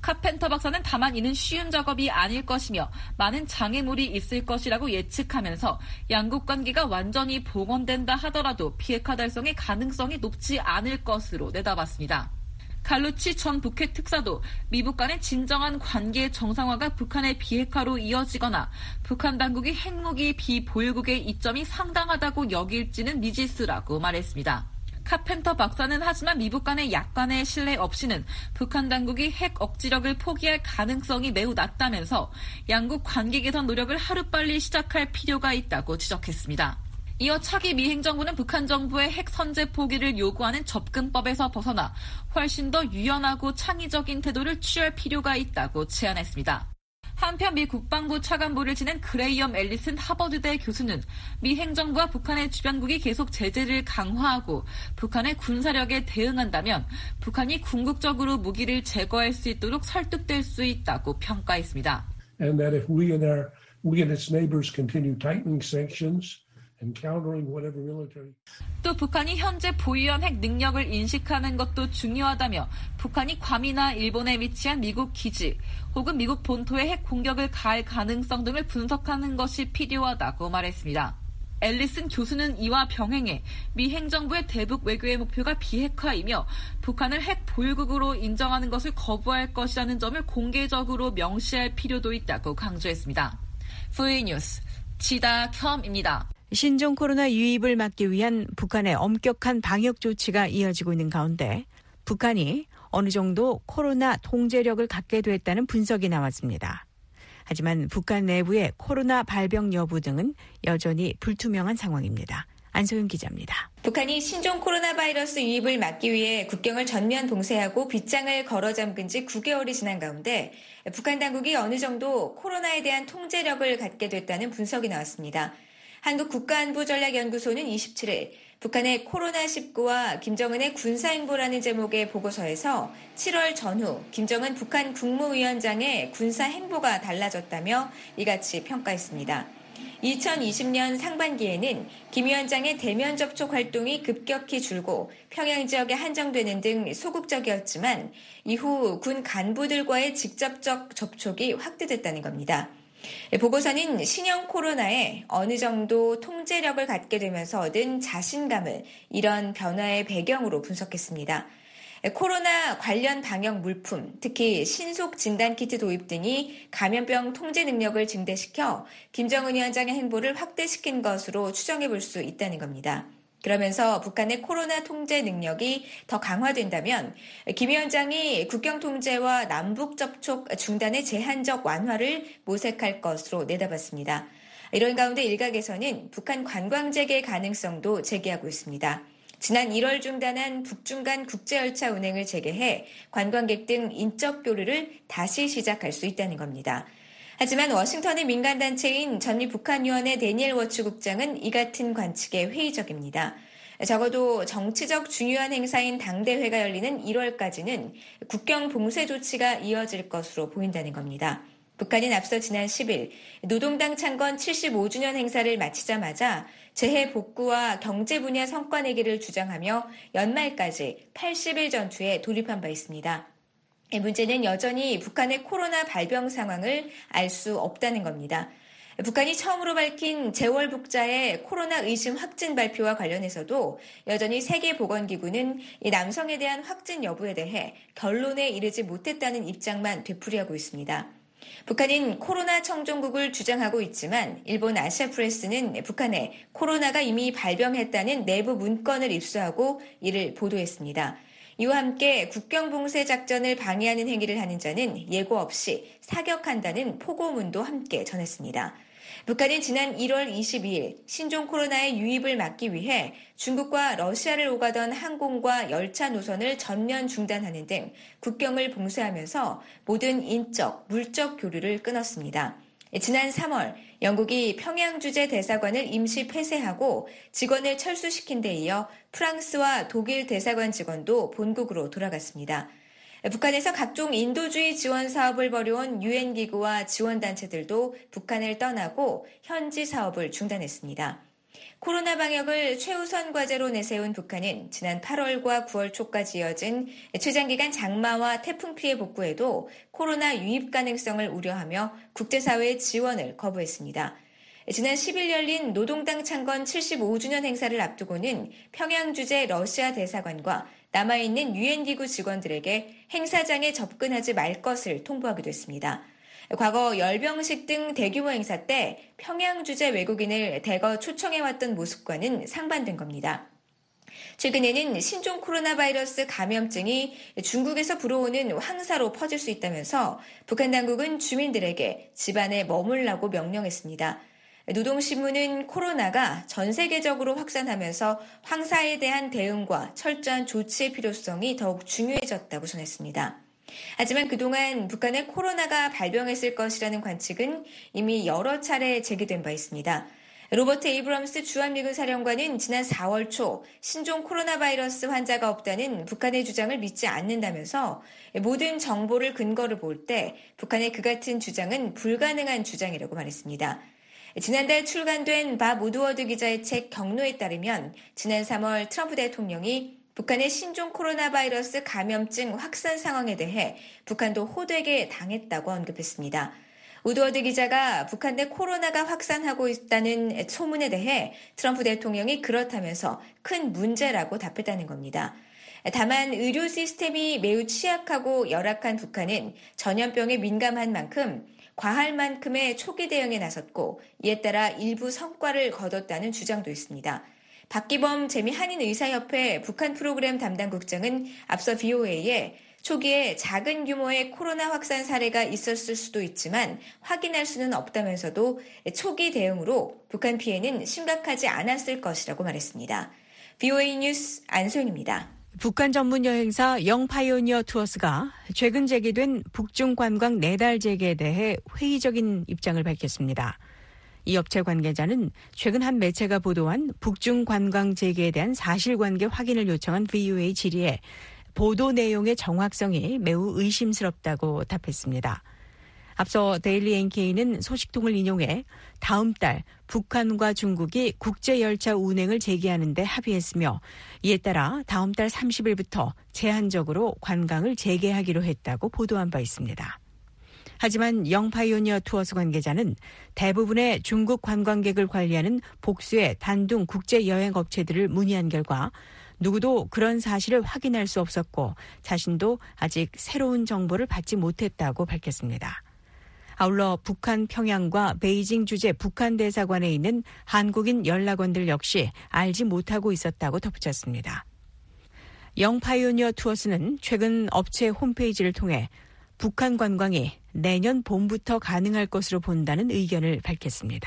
카펜터 박사는 다만 이는 쉬운 작업이 아닐 것이며 많은 장애물이 있을 것이라고 예측하면서 양국 관계가 완전히 복원된다 하더라도 비핵화 달성의 가능성이 높지 않을 것으로 내다봤습니다. 갈루치 전 북핵 특사도 미북 간의 진정한 관계 정상화가 북한의 비핵화로 이어지거나 북한 당국이 핵무기 비보유국의 이점이 상당하다고 여길지는 미지수라고 말했습니다. 카펜터 박사는 하지만 미북 간의 약간의 신뢰 없이는 북한 당국이 핵 억지력을 포기할 가능성이 매우 낮다면서 양국 관계 개선 노력을 하루빨리 시작할 필요가 있다고 지적했습니다. 이어 차기 미 행정부는 북한 정부의 핵 선제 포기를 요구하는 접근법에서 벗어나 훨씬 더 유연하고 창의적인 태도를 취할 필요가 있다고 제안했습니다. 한편 미 국방부 차관보를 지낸 그레이엄 앨리슨 하버드대 교수는 미 행정부와 북한의 주변국이 계속 제재를 강화하고 북한의 군사력에 대응한다면 북한이 궁극적으로 무기를 제거할 수 있도록 설득될 수 있다고 평가했습니다. And that if we and our we and its neighbors continue tightening sanctions 또 북한이 현재 보유한 핵 능력을 인식하는 것도 중요하다며 북한이 괌이나 일본에 위치한 미국 기지 혹은 미국 본토에 핵 공격을 가할 가능성 등을 분석하는 것이 필요하다고 말했습니다. 앨리슨 교수는 이와 병행해 미 행정부의 대북 외교의 목표가 비핵화이며 북한을 핵 보유국으로 인정하는 것을 거부할 것이라는 점을 공개적으로 명시할 필요도 있다고 강조했습니다. 브이오에이 뉴스 지다켬입니다. 신종 코로나 유입을 막기 위한 북한의 엄격한 방역 조치가 이어지고 있는 가운데 북한이 어느 정도 코로나 통제력을 갖게 됐다는 분석이 나왔습니다. 하지만 북한 내부의 코로나 발병 여부 등은 여전히 불투명한 상황입니다. 안소영 기자입니다. 북한이 신종 코로나 바이러스 유입을 막기 위해 국경을 전면 봉쇄하고 빗장을 걸어 잠근 지 구 개월이 지난 가운데 북한 당국이 어느 정도 코로나에 대한 통제력을 갖게 됐다는 분석이 나왔습니다. 한국국가안보전략연구소는 이십칠 일 북한의 코로나 십구와 김정은의 군사행보라는 제목의 보고서에서 칠월 전후 김정은 북한 국무위원장의 군사행보가 달라졌다며 이같이 평가했습니다. 이천이십 년 상반기에는 김 위원장의 대면 접촉 활동이 급격히 줄고 평양 지역에 한정되는 등 소극적이었지만 이후 군 간부들과의 직접적 접촉이 확대됐다는 겁니다. 보고서는 신형 코로나에 어느 정도 통제력을 갖게 되면서 얻은 자신감을 이런 변화의 배경으로 분석했습니다. 코로나 관련 방역 물품, 특히 신속 진단키트 도입 등이 감염병 통제 능력을 증대시켜 김정은 위원장의 행보를 확대시킨 것으로 추정해 볼 수 있다는 겁니다. 그러면서 북한의 코로나 통제 능력이 더 강화된다면 김 위원장이 국경 통제와 남북 접촉 중단의 제한적 완화를 모색할 것으로 내다봤습니다. 이런 가운데 일각에서는 북한 관광 재개 가능성도 제기하고 있습니다. 지난 일월 중단한 북중 간 국제열차 운행을 재개해 관광객 등 인적 교류를 다시 시작할 수 있다는 겁니다. 하지만 워싱턴의 민간단체인 전미북한위원회 데니엘 워츠 국장은 이 같은 관측에 회의적입니다. 적어도 정치적 중요한 행사인 당대회가 열리는 일월까지는 국경 봉쇄 조치가 이어질 것으로 보인다는 겁니다. 북한은 앞서 지난 십 일 노동당 창건 칠십오 주년 행사를 마치자마자 재해 복구와 경제 분야 성과 내기를 주장하며 연말까지 팔십 일 전투에 돌입한 바 있습니다. 문제는 여전히 북한의 코로나 발병 상황을 알 수 없다는 겁니다. 북한이 처음으로 밝힌 재월북자의 코로나 의심 확진 발표와 관련해서도 여전히 세계보건기구는 이 남성에 대한 확진 여부에 대해 결론에 이르지 못했다는 입장만 되풀이하고 있습니다. 북한은 코로나 청정국을 주장하고 있지만 일본 아시아프레스는 북한에 코로나가 이미 발병했다는 내부 문건을 입수하고 이를 보도했습니다. 이와 함께 국경 봉쇄 작전을 방해하는 행위를 하는 자는 예고 없이 사격한다는 포고문도 함께 전했습니다. 북한은 지난 일월 이십이일 신종 코로나의 유입을 막기 위해 중국과 러시아를 오가던 항공과 열차 노선을 전면 중단하는 등 국경을 봉쇄하면서 모든 인적, 물적 교류를 끊었습니다. 지난 삼월 영국이 평양 주재 대사관을 임시 폐쇄하고 직원을 철수시킨 데 이어 프랑스와 독일 대사관 직원도 본국으로 돌아갔습니다. 북한에서 각종 인도주의 지원 사업을 벌여온 유엔기구와 지원단체들도 북한을 떠나고 현지 사업을 중단했습니다. 코로나 방역을 최우선 과제로 내세운 북한은 지난 팔월과 구월 초까지 이어진 최장기간 장마와 태풍 피해 복구에도 코로나 유입 가능성을 우려하며 국제사회의 지원을 거부했습니다. 지난 십 일 열린 노동당 창건 칠십오 주년 행사를 앞두고는 평양 주재 러시아 대사관과 남아있는 유엔 기구 직원들에게 행사장에 접근하지 말 것을 통보하기도 했습니다. 과거 열병식 등 대규모 행사 때 평양 주재 외국인을 대거 초청해왔던 모습과는 상반된 겁니다. 최근에는 신종 코로나 바이러스 감염증이 중국에서 불어오는 황사로 퍼질 수 있다면서 북한 당국은 주민들에게 집안에 머물라고 명령했습니다. 노동신문은 코로나가 전 세계적으로 확산하면서 황사에 대한 대응과 철저한 조치의 필요성이 더욱 중요해졌다고 전했습니다. 하지만 그동안 북한에 코로나가 발병했을 것이라는 관측은 이미 여러 차례 제기된 바 있습니다. 로버트 에이브럼스 주한미군 사령관은 지난 사월 초 신종 코로나 바이러스 환자가 없다는 북한의 주장을 믿지 않는다면서 모든 정보를 근거를 볼 때 북한의 그 같은 주장은 불가능한 주장이라고 말했습니다. 지난달 출간된 밥 우드워드 기자의 책 경로에 따르면 지난 삼월 트럼프 대통령이 북한의 신종 코로나 바이러스 감염증 확산 상황에 대해 북한도 호되게 당했다고 언급했습니다. 우드워드 기자가 북한 내 코로나가 확산하고 있다는 소문에 대해 트럼프 대통령이 그렇다면서 큰 문제라고 답했다는 겁니다. 다만 의료 시스템이 매우 취약하고 열악한 북한은 전염병에 민감한 만큼 과할 만큼의 초기 대응에 나섰고 이에 따라 일부 성과를 거뒀다는 주장도 있습니다. 박기범 재미한인의사협회 북한 프로그램 담당 국장은 앞서 브이오에이에 초기에 작은 규모의 코로나 확산 사례가 있었을 수도 있지만 확인할 수는 없다면서도 초기 대응으로 북한 피해는 심각하지 않았을 것이라고 말했습니다. 브이오에이 뉴스 안소영입니다. 북한 전문 여행사 영파이오니어 투어스가 최근 제기된 북중 관광 내달 재개에 대해 회의적인 입장을 밝혔습니다. 이 업체 관계자는 최근 한 매체가 보도한 북중 관광 재개에 대한 사실관계 확인을 요청한 브이오에이 질의에 보도 내용의 정확성이 매우 의심스럽다고 답했습니다. 앞서 데일리 엔케이는 소식통을 인용해 다음 달 북한과 중국이 국제열차 운행을 재개하는 데 합의했으며 이에 따라 다음 달 삼십 일부터 제한적으로 관광을 재개하기로 했다고 보도한 바 있습니다. 하지만 영파이오니어 투어스 관계자는 대부분의 중국 관광객을 관리하는 복수의 단둥 국제여행업체들을 문의한 결과 누구도 그런 사실을 확인할 수 없었고 자신도 아직 새로운 정보를 받지 못했다고 밝혔습니다. 아울러 북한 평양과 베이징 주재 북한 대사관에 있는 한국인 연락원들 역시 알지 못하고 있었다고 덧붙였습니다. 영파이오니어 투어스는 최근 업체 홈페이지를 통해 북한 관광이 내년 봄부터 가능할 것으로 본다는 의견을 밝혔습니다.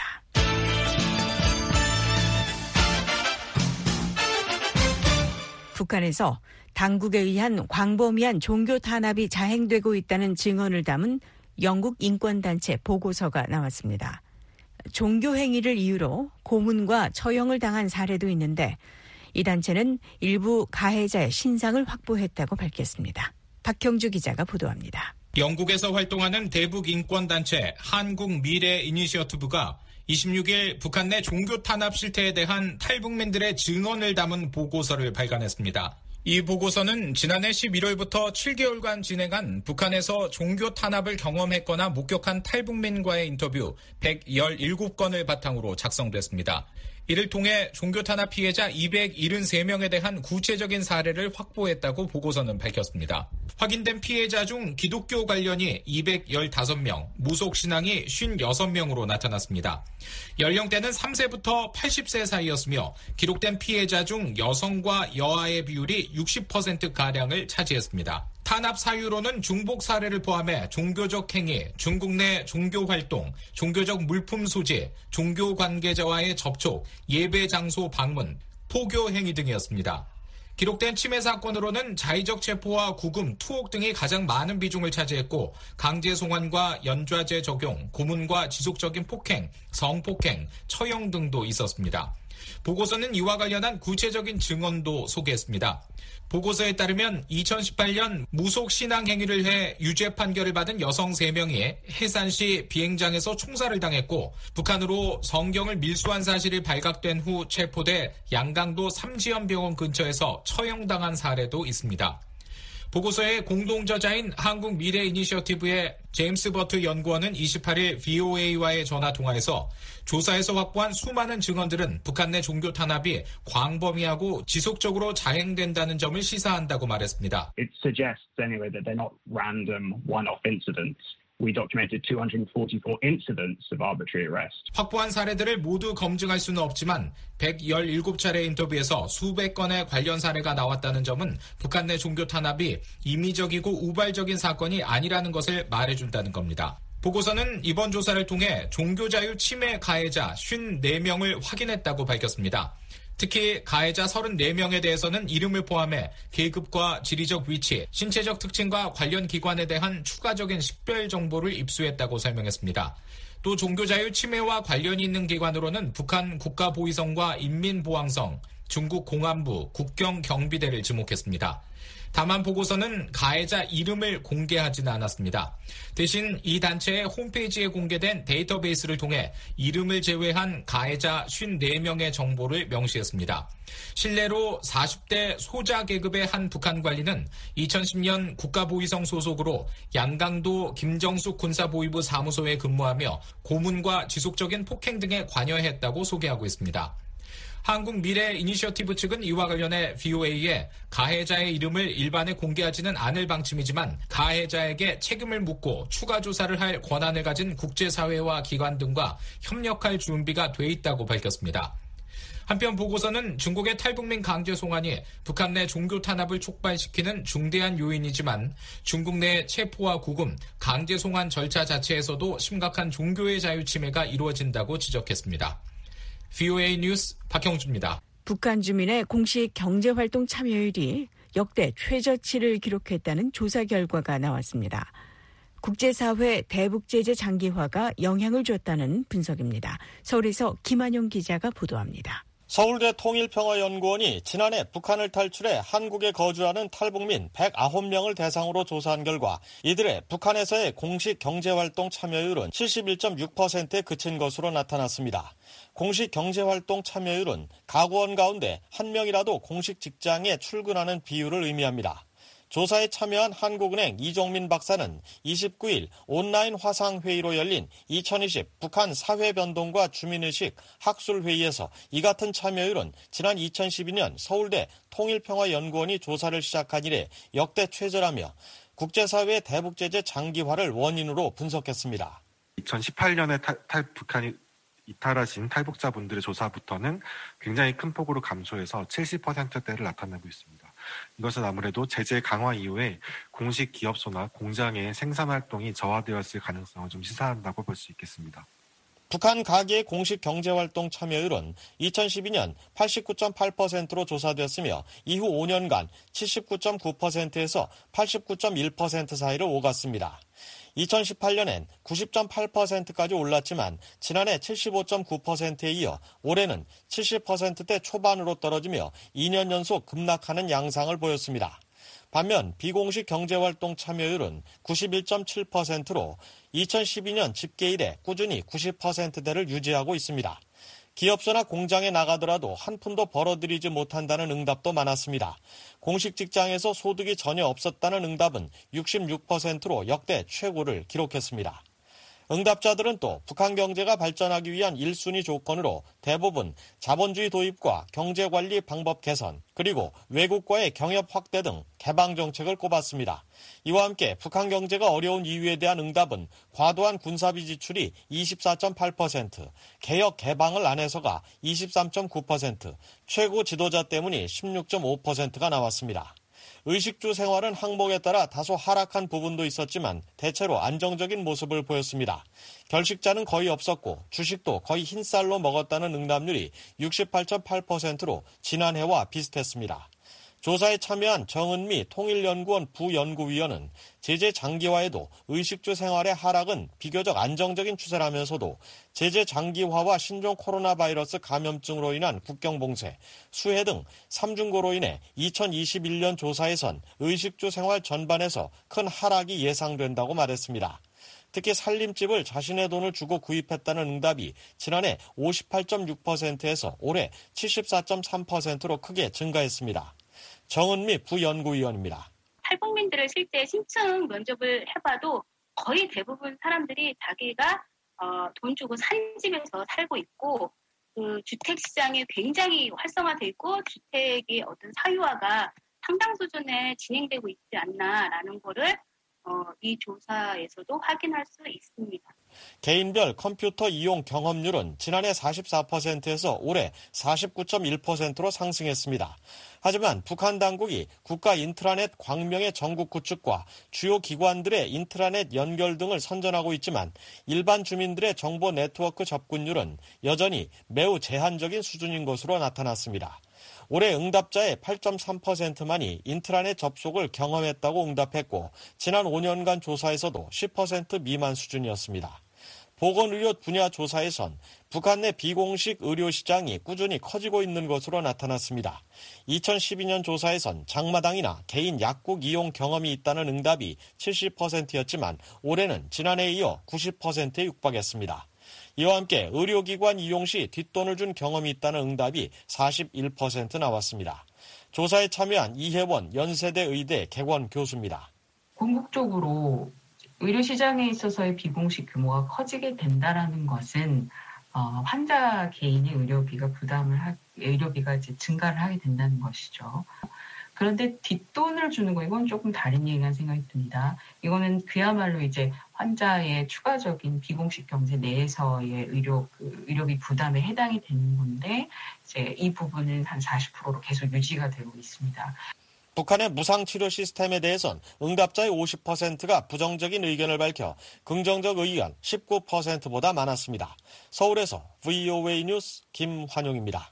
북한에서 당국에 의한 광범위한 종교 탄압이 자행되고 있다는 증언을 담은 영국 인권단체 보고서가 나왔습니다. 종교 행위를 이유로 고문과 처형을 당한 사례도 있는데 이 단체는 일부 가해자의 신상을 확보했다고 밝혔습니다. 박형주 기자가 보도합니다. 영국에서 활동하는 대북 인권단체 한국 미래 이니셔티브가 이십육 일 북한 내 종교 탄압 실태에 대한 탈북민들의 증언을 담은 보고서를 발간했습니다. 이 보고서는 지난해 십일월부터 칠 개월간 진행한 북한에서 종교 탄압을 경험했거나 목격한 탈북민과의 인터뷰 백십칠 건을 바탕으로 작성됐습니다. 이를 통해 종교 탄압 피해자 이백칠십삼 명에 대한 구체적인 사례를 확보했다고 보고서는 밝혔습니다. 확인된 피해자 중 기독교 관련이 이백십오 명, 무속 신앙이 오십육 명으로 나타났습니다. 연령대는 삼 세부터 팔십 세 사이였으며 기록된 피해자 중 여성과 여아의 비율이 육십 퍼센트가량을 차지했습니다. 탄압 사유로는 중복 사례를 포함해 종교적 행위, 중국 내 종교 활동, 종교적 물품 소지, 종교 관계자와의 접촉, 예배 장소 방문, 포교 행위 등이었습니다. 기록된 침해 사건으로는 자의적 체포와 구금, 투옥 등이 가장 많은 비중을 차지했고 강제 송환과 연좌제 적용, 고문과 지속적인 폭행, 성폭행, 처형 등도 있었습니다. 보고서는 이와 관련한 구체적인 증언도 소개했습니다. 보고서에 따르면 이천십팔 년 무속 신앙 행위를 해 유죄 판결을 받은 여성 세 명이 해산시 비행장에서 총살을 당했고 북한으로 성경을 밀수한 사실이 발각된 후 체포돼 양강도 삼지연병원 근처에서 처형당한 사례도 있습니다. 보고서의 공동저자인 한국미래이니셔티브의 제임스 버트 연구원은 이십팔 일 브이오에이와의 전화통화에서 조사에서 확보한 수많은 증언들은 북한 내 종교 탄압이 광범위하고 지속적으로 자행된다는 점을 시사한다고 말했습니다. It suggests anyway that they're not random one-off incidents. We documented two hundred forty-four incidents of arbitrary arrest. 확보한 사례들을 모두 검증할 수는 없지만 백십칠 차례 인터뷰에서 수백 건의 관련 사례가 나왔다는 점은 북한 내 종교 탄압이 임의적이고 우발적인 사건이 아니라는 것을 말해준다는 겁니다. 보고서는 이번 조사를 통해 종교자유 침해 가해자 오십사 명을 확인했다고 밝혔습니다. 특히 가해자 삼십사 명에 대해서는 이름을 포함해 계급과 지리적 위치, 신체적 특징과 관련 기관에 대한 추가적인 식별 정보를 입수했다고 설명했습니다. 또 종교자유 침해와 관련이 있는 기관으로는 북한 국가보위성과 인민보안성, 중국 공안부, 국경경비대를 지목했습니다. 다만 보고서는 가해자 이름을 공개하지는 않았습니다. 대신 이 단체의 홈페이지에 공개된 데이터베이스를 통해 이름을 제외한 가해자 오십사 명의 정보를 명시했습니다. 실례로 사십 대 소자 계급의 한 북한 관리는 이천십 년 국가보위성 소속으로 양강도 김정숙 군사보위부 사무소에 근무하며 고문과 지속적인 폭행 등에 관여했다고 소개하고 있습니다. 한국미래이니셔티브 측은 이와 관련해 브이오에이에 가해자의 이름을 일반에 공개하지는 않을 방침이지만 가해자에게 책임을 묻고 추가 조사를 할 권한을 가진 국제사회와 기관 등과 협력할 준비가 돼 있다고 밝혔습니다. 한편 보고서는 중국의 탈북민 강제 송환이 북한 내 종교 탄압을 촉발시키는 중대한 요인이지만 중국 내 체포와 구금, 강제 송환 절차 자체에서도 심각한 종교의 자유 침해가 이루어진다고 지적했습니다. 브이오에이 뉴스 박형주입니다. 북한 주민의 공식 경제활동 참여율이 역대 최저치를 기록했다는 조사 결과가 나왔습니다. 국제사회 대북제재 장기화가 영향을 줬다는 분석입니다. 서울에서 김한용 기자가 보도합니다. 서울대 통일평화연구원이 지난해 북한을 탈출해 한국에 거주하는 탈북민 백구 명을 대상으로 조사한 결과 이들의 북한에서의 공식 경제활동 참여율은 칠십일 점 육 퍼센트에 그친 것으로 나타났습니다. 공식 경제활동 참여율은 가구원 가운데 한 명이라도 공식 직장에 출근하는 비율을 의미합니다. 조사에 참여한 한국은행 이종민 박사는 이십구 일 온라인 화상회의로 열린 이천이십 북한 사회변동과 주민의식 학술회의에서 이 같은 참여율은 지난 이천십이 년 서울대 통일평화연구원이 조사를 시작한 이래 역대 최저라며 국제사회의 대북제재 장기화를 원인으로 분석했습니다. 이천십팔 년에 탈, 탈, 북한이 이탈하신 탈북자분들의 조사부터는 굉장히 큰 폭으로 감소해서 칠십 퍼센트대를 나타내고 있습니다. 이것은 아무래도 제재 강화 이후에 공식 기업소나 공장의 생산활동이 저하되었을 가능성을 좀 시사한다고 볼 수 있겠습니다. 북한 가계의 공식 경제활동 참여율은 이천십이 년 팔십구 점 팔 퍼센트로 조사됐으며 이후 오 년간 칠십구 점 구 퍼센트에서 팔십구 점 일 퍼센트 사이를 오갔습니다. 이천십팔 년엔 구십 점 팔 퍼센트까지 올랐지만 지난해 칠십오 점 구 퍼센트에 이어 올해는 칠십 퍼센트대 초반으로 떨어지며 이 년 연속 급락하는 양상을 보였습니다. 반면 비공식 경제활동 참여율은 구십일 점 칠 퍼센트로 이천십이 년 집계 이래 꾸준히 구십 퍼센트대를 유지하고 있습니다. 기업소나 공장에 나가더라도 한 푼도 벌어들이지 못한다는 응답도 많았습니다. 공식 직장에서 소득이 전혀 없었다는 응답은 육십육 퍼센트로 역대 최고를 기록했습니다. 응답자들은 또 북한 경제가 발전하기 위한 일 순위 조건으로 대부분 자본주의 도입과 경제관리 방법 개선, 그리고 외국과의 경협 확대 등 개방 정책을 꼽았습니다. 이와 함께 북한 경제가 어려운 이유에 대한 응답은 과도한 군사비 지출이 이십사 점 팔 퍼센트, 개혁 개방을 안 해서가 이십삼 점 구 퍼센트, 최고 지도자 때문이 십육 점 오 퍼센트가 나왔습니다. 의식주 생활은 항목에 따라 다소 하락한 부분도 있었지만 대체로 안정적인 모습을 보였습니다. 결식자는 거의 없었고 주식도 거의 흰쌀로 먹었다는 응답률이 육십팔 점 팔 퍼센트로 지난해와 비슷했습니다. 조사에 참여한 정은미 통일연구원 부연구위원은 제재 장기화에도 의식주 생활의 하락은 비교적 안정적인 추세라면서도 제재 장기화와 신종 코로나 바이러스 감염증으로 인한 국경 봉쇄, 수해 등 삼중고로 인해 이천이십일 년 조사에선 의식주 생활 전반에서 큰 하락이 예상된다고 말했습니다. 특히 살림집을 자신의 돈을 주고 구입했다는 응답이 지난해 오십팔 점 육 퍼센트에서 올해 칠십사 점 삼 퍼센트로 크게 증가했습니다. 정은미 부연구위원입니다. 탈북민들을 실제 신청 면접을 해봐도 거의 대부분 사람들이 자기가 어, 돈 주고 산 집에서 살고 있고 그 주택 시장이 굉장히 활성화돼 있고 주택의 어떤 사유화가 상당 수준에 진행되고 있지 않나라는 거를 어, 이 조사에서도 확인할 수 있습니다. 개인별 컴퓨터 이용 경험률은 지난해 사십사 퍼센트에서 올해 사십구 점 일 퍼센트로 상승했습니다. 하지만 북한 당국이 국가 인트라넷 광명의 전국 구축과 주요 기관들의 인트라넷 연결 등을 선전하고 있지만 일반 주민들의 정보 네트워크 접근율은 여전히 매우 제한적인 수준인 것으로 나타났습니다. 올해 응답자의 팔 점 삼 퍼센트만이 인트라넷 접속을 경험했다고 응답했고 지난 오 년간 조사에서도 십 퍼센트 미만 수준이었습니다. 보건의료 분야 조사에선 북한 내 비공식 의료 시장이 꾸준히 커지고 있는 것으로 나타났습니다. 이천십이 년 조사에선 장마당이나 개인 약국 이용 경험이 있다는 응답이 칠십 퍼센트였지만 올해는 지난해에 이어 구십 퍼센트에 육박했습니다. 이와 함께 의료기관 이용 시 뒷돈을 준 경험이 있다는 응답이 사십일 퍼센트 나왔습니다. 조사에 참여한 이혜원 연세대 의대 개원 교수입니다. 궁극적으로 의료시장에 있어서의 비공식 규모가 커지게 된다라는 것은 어, 환자 개인의 의료비가 부담을 하, 의료비가 이제 증가를 하게 된다는 것이죠. 그런데 뒷돈을 주는 거 이건 조금 다른 얘기라는 생각이 듭니다. 이거는 그야말로 이제 환자의 추가적인 비공식 경제 내에서의 의료 그 의료비 부담에 해당이 되는 건데 이제 이 부분은 한 사십 퍼센트로 계속 유지가 되고 있습니다. 북한의 무상치료 시스템에 대해선 응답자의 오십 퍼센트가 부정적인 의견을 밝혀 긍정적 의견 십구 퍼센트보다 많았습니다. 서울에서 브이오에이 뉴스 김환용입니다.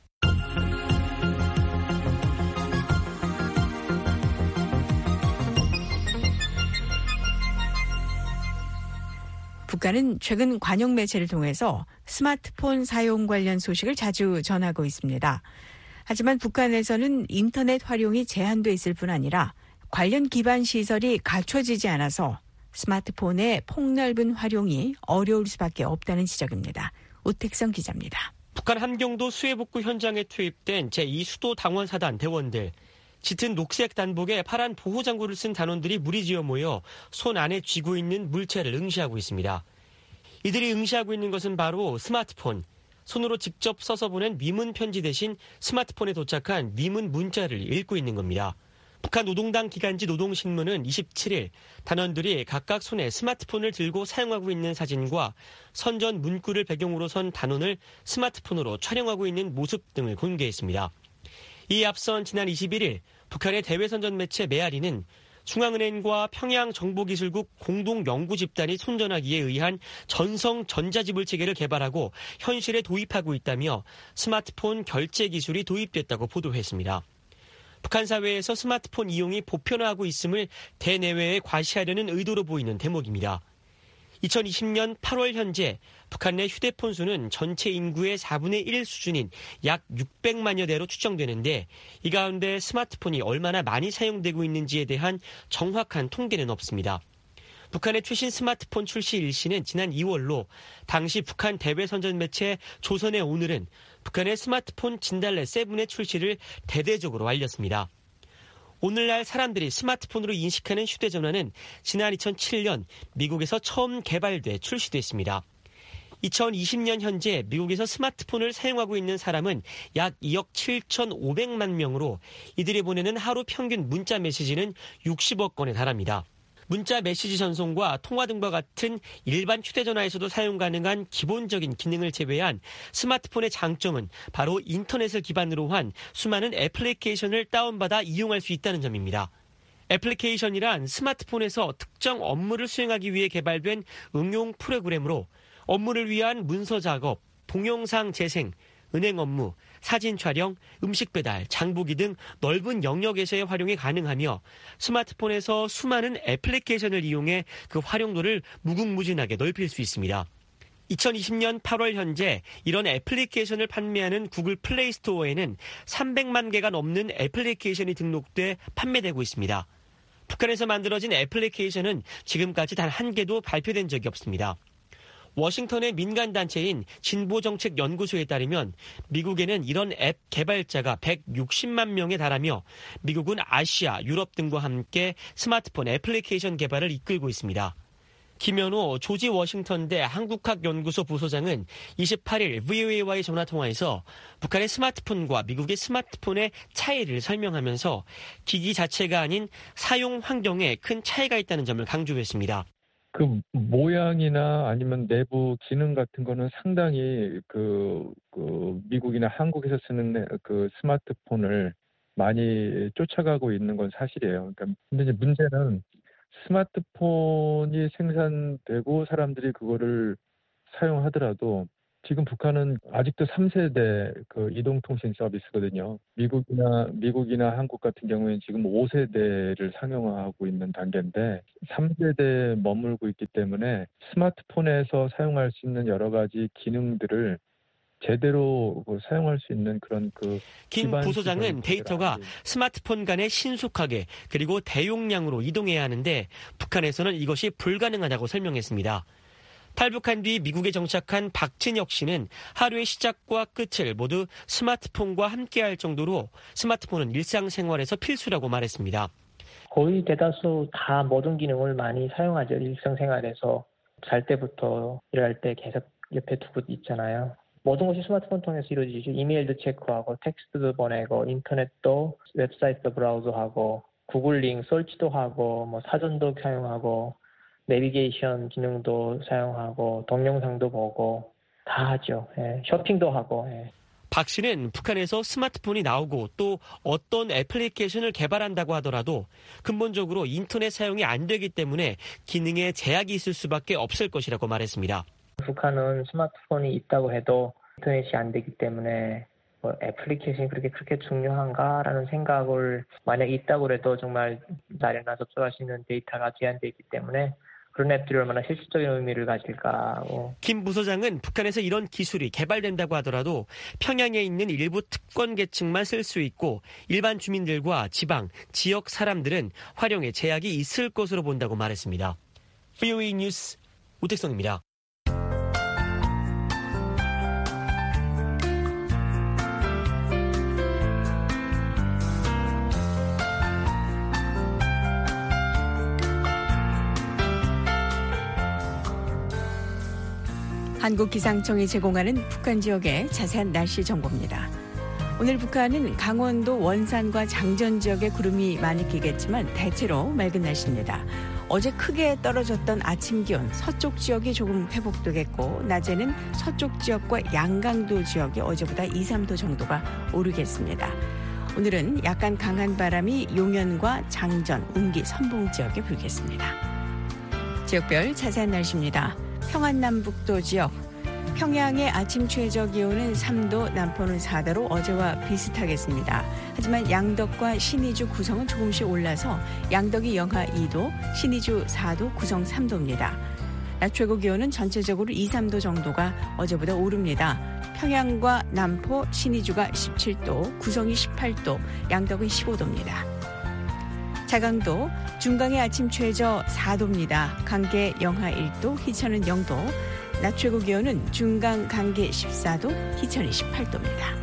북한은 최근 관영 매체를 통해서 스마트폰 사용 관련 소식을 자주 전하고 있습니다. 하지만 북한에서는 인터넷 활용이 제한돼 있을 뿐 아니라 관련 기반 시설이 갖춰지지 않아서 스마트폰의 폭넓은 활용이 어려울 수밖에 없다는 지적입니다. 우택성 기자입니다. 북한 함경도 수해복구 현장에 투입된 제이 수도 당원사단 대원들. 짙은 녹색 단복에 파란 보호장구를 쓴 단원들이 무리지어 모여 손 안에 쥐고 있는 물체를 응시하고 있습니다. 이들이 응시하고 있는 것은 바로 스마트폰. 손으로 직접 써서 보낸 위문 편지 대신 스마트폰에 도착한 위문 문자를 읽고 있는 겁니다. 북한 노동당 기간지 노동신문은 이십칠 일 단원들이 각각 손에 스마트폰을 들고 사용하고 있는 사진과 선전 문구를 배경으로 선 단원을 스마트폰으로 촬영하고 있는 모습 등을 공개했습니다. 이에 앞선 지난 이십일 일 북한의 대외선전 매체 메아리는 중앙은행과 평양정보기술국 공동연구집단이 손전하기에 의한 전성 전자지불 체계를 개발하고 현실에 도입하고 있다며 스마트폰 결제 기술이 도입됐다고 보도했습니다. 북한 사회에서 스마트폰 이용이 보편화하고 있음을 대내외에 과시하려는 의도로 보이는 대목입니다. 이천이십 년 팔월 현재 북한 내 휴대폰 수는 전체 인구의 사분의 일 수준인 약 육백만여 대로 추정되는데 이 가운데 스마트폰이 얼마나 많이 사용되고 있는지에 대한 정확한 통계는 없습니다. 북한의 최신 스마트폰 출시 일시는 지난 이월로 당시 북한 대외선전 매체 조선의 오늘은 북한의 스마트폰 진달래 세븐의 출시를 대대적으로 알렸습니다. 오늘날 사람들이 스마트폰으로 인식하는 휴대전화는 지난 이천칠 년 미국에서 처음 개발돼 출시됐습니다. 이천이십 년 현재 미국에서 스마트폰을 사용하고 있는 사람은 약 이억 칠천오백만 명으로 이들이 보내는 하루 평균 문자 메시지는 육십억 건에 달합니다. 문자 메시지 전송과 통화 등과 같은 일반 휴대전화에서도 사용 가능한 기본적인 기능을 제외한 스마트폰의 장점은 바로 인터넷을 기반으로 한 수많은 애플리케이션을 다운받아 이용할 수 있다는 점입니다. 애플리케이션이란 스마트폰에서 특정 업무를 수행하기 위해 개발된 응용 프로그램으로 업무를 위한 문서 작업, 동영상 재생, 은행 업무, 사진 촬영, 음식 배달, 장보기 등 넓은 영역에서의 활용이 가능하며 스마트폰에서 수많은 애플리케이션을 이용해 그 활용도를 무궁무진하게 넓힐 수 있습니다. 이천이십 년 팔월 현재 이런 애플리케이션을 판매하는 구글 플레이 스토어에는 삼백만 개가 넘는 애플리케이션이 등록돼 판매되고 있습니다. 북한에서 만들어진 애플리케이션은 지금까지 단 한 개도 발표된 적이 없습니다. 워싱턴의 민간단체인 진보정책연구소에 따르면 미국에는 이런 앱 개발자가 백육십만 명에 달하며 미국은 아시아, 유럽 등과 함께 스마트폰 애플리케이션 개발을 이끌고 있습니다. 김현호 조지 워싱턴대 한국학연구소 부소장은 이십팔 일 브이오에이와의 전화통화에서 북한의 스마트폰과 미국의 스마트폰의 차이를 설명하면서 기기 자체가 아닌 사용 환경에 큰 차이가 있다는 점을 강조했습니다. 그 모양이나 아니면 내부 기능 같은 거는 상당히 그, 그 미국이나 한국에서 쓰는 그 스마트폰을 많이 쫓아가고 있는 건 사실이에요. 그러니까 근데 이제 문제는 스마트폰이 생산되고 사람들이 그거를 사용하더라도 지금 북한은 아직도 삼 세대 그 이동통신 서비스거든요. 미국이나 미국이나 한국 같은 경우에는 지금 오 세대를 상용화하고 있는 단계인데 삼 세대에 머물고 있기 때문에 스마트폰에서 사용할 수 있는 여러 가지 기능들을 제대로 사용할 수 있는 그런 그 김 부소장은 데이터가 스마트폰 간에 신속하게 그리고 대용량으로 이동해야 하는데 북한에서는 이것이 불가능하다고 설명했습니다. 탈북한 뒤 미국에 정착한 박진혁 씨는 하루의 시작과 끝을 모두 스마트폰과 함께할 정도로 스마트폰은 일상생활에서 필수라고 말했습니다. 거의 대다수 다 모든 기능을 많이 사용하죠. 일상생활에서 잘 때부터 일할 때 계속 옆에 두고 있잖아요. 모든 것이 스마트폰 통해서 이루어지죠. 이메일도 체크하고 텍스트도 보내고 인터넷도 웹사이트도 브라우저하고 구글 링 설치도 하고 뭐 사전도 사용하고 내비게이션 기능도 사용하고 동영상도 보고 다 하죠. 예, 쇼핑도 하고. 예. 박 씨는 북한에서 스마트폰이 나오고 또 어떤 애플리케이션을 개발한다고 하더라도 근본적으로 인터넷 사용이 안 되기 때문에 기능에 제약이 있을 수밖에 없을 것이라고 말했습니다. 북한은 스마트폰이 있다고 해도 인터넷이 안 되기 때문에 뭐 애플리케이션이 그렇게 그렇게 중요한가라는 생각을 만약 있다고 해도 정말 나래나 접속할 수 있는 데이터가 제한되어 있기 때문에 그런 앱들이 얼마나 실질적인 의미를 가질까 하고. 김 부소장은 북한에서 이런 기술이 개발된다고 하더라도 평양에 있는 일부 특권 계층만 쓸 수 있고 일반 주민들과 지방, 지역 사람들은 활용에 제약이 있을 것으로 본다고 말했습니다. 브이오에이 뉴스 우택성입니다. 한국기상청이 제공하는 북한 지역의 자세한 날씨 정보입니다. 오늘 북한은 강원도 원산과 장전 지역에 구름이 많이 끼겠지만 대체로 맑은 날씨입니다. 어제 크게 떨어졌던 아침 기온 서쪽 지역이 조금 회복되겠고 낮에는 서쪽 지역과 양강도 지역이 어제보다 이, 삼 도 정도가 오르겠습니다. 오늘은 약간 강한 바람이 용현과 장전, 운기, 선봉 지역에 불겠습니다. 지역별 자세한 날씨입니다. 평안남북도 지역, 평양의 아침 최저 기온은 삼 도, 남포는 사 도로 어제와 비슷하겠습니다. 하지만 양덕과 신의주, 구성은 조금씩 올라서 양덕이 영하 이 도, 신의주 사 도, 구성 삼 도입니다. 낮 최고 기온은 전체적으로 이, 삼 도 정도가 어제보다 오릅니다. 평양과 남포, 신의주가 십칠 도, 구성이 십팔 도, 양덕은 십오 도입니다. 자강도, 중강의 아침 최저 사 도입니다. 강계 영하 일 도, 희천은 영 도, 낮 최고 기온은 중강 강계 십사 도, 희천이 십팔 도입니다.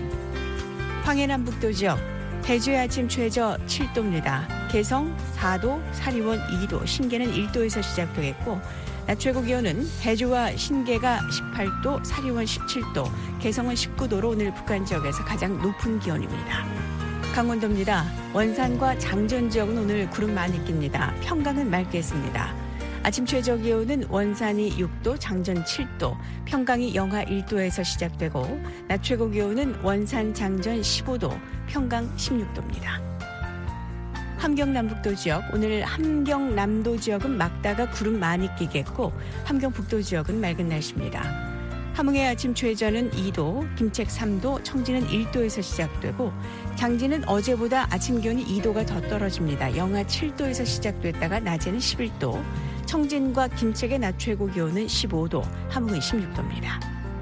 황해남북도 지역, 해주의 아침 최저 칠 도입니다. 개성 사 도, 사리원 이 도, 신계는 일 도에서 시작되겠고 낮 최고 기온은 해주와 신계가 십팔 도, 사리원 십칠 도, 개성은 십구 도로 오늘 북한 지역에서 가장 높은 기온입니다. 강원도입니다. 원산과 장전 지역은 오늘 구름 많이 낍니다. 평강은 맑겠습니다. 아침 최저 기온은 원산이 육 도, 장전 칠 도, 평강이 영하 일 도에서 시작되고 낮 최고 기온은 원산, 장전 십오 도, 평강 십육 도입니다. 함경남북도 지역, 오늘 함경남도 지역은 막다가 구름 많이 끼겠고 함경북도 지역은 맑은 날씨입니다. 함흥의 아침 최저는 이 도, 김책 삼 도, 청진은 일 도에서 시작되고 장진은 어제보다 아침 기온이 이 도가 더 떨어집니다. 영하 칠 도에서 시작됐다가 낮에는 십일 도, 청진과 김책의 낮 최고 기온은 십오 도, 함흥은 십육 도입니다.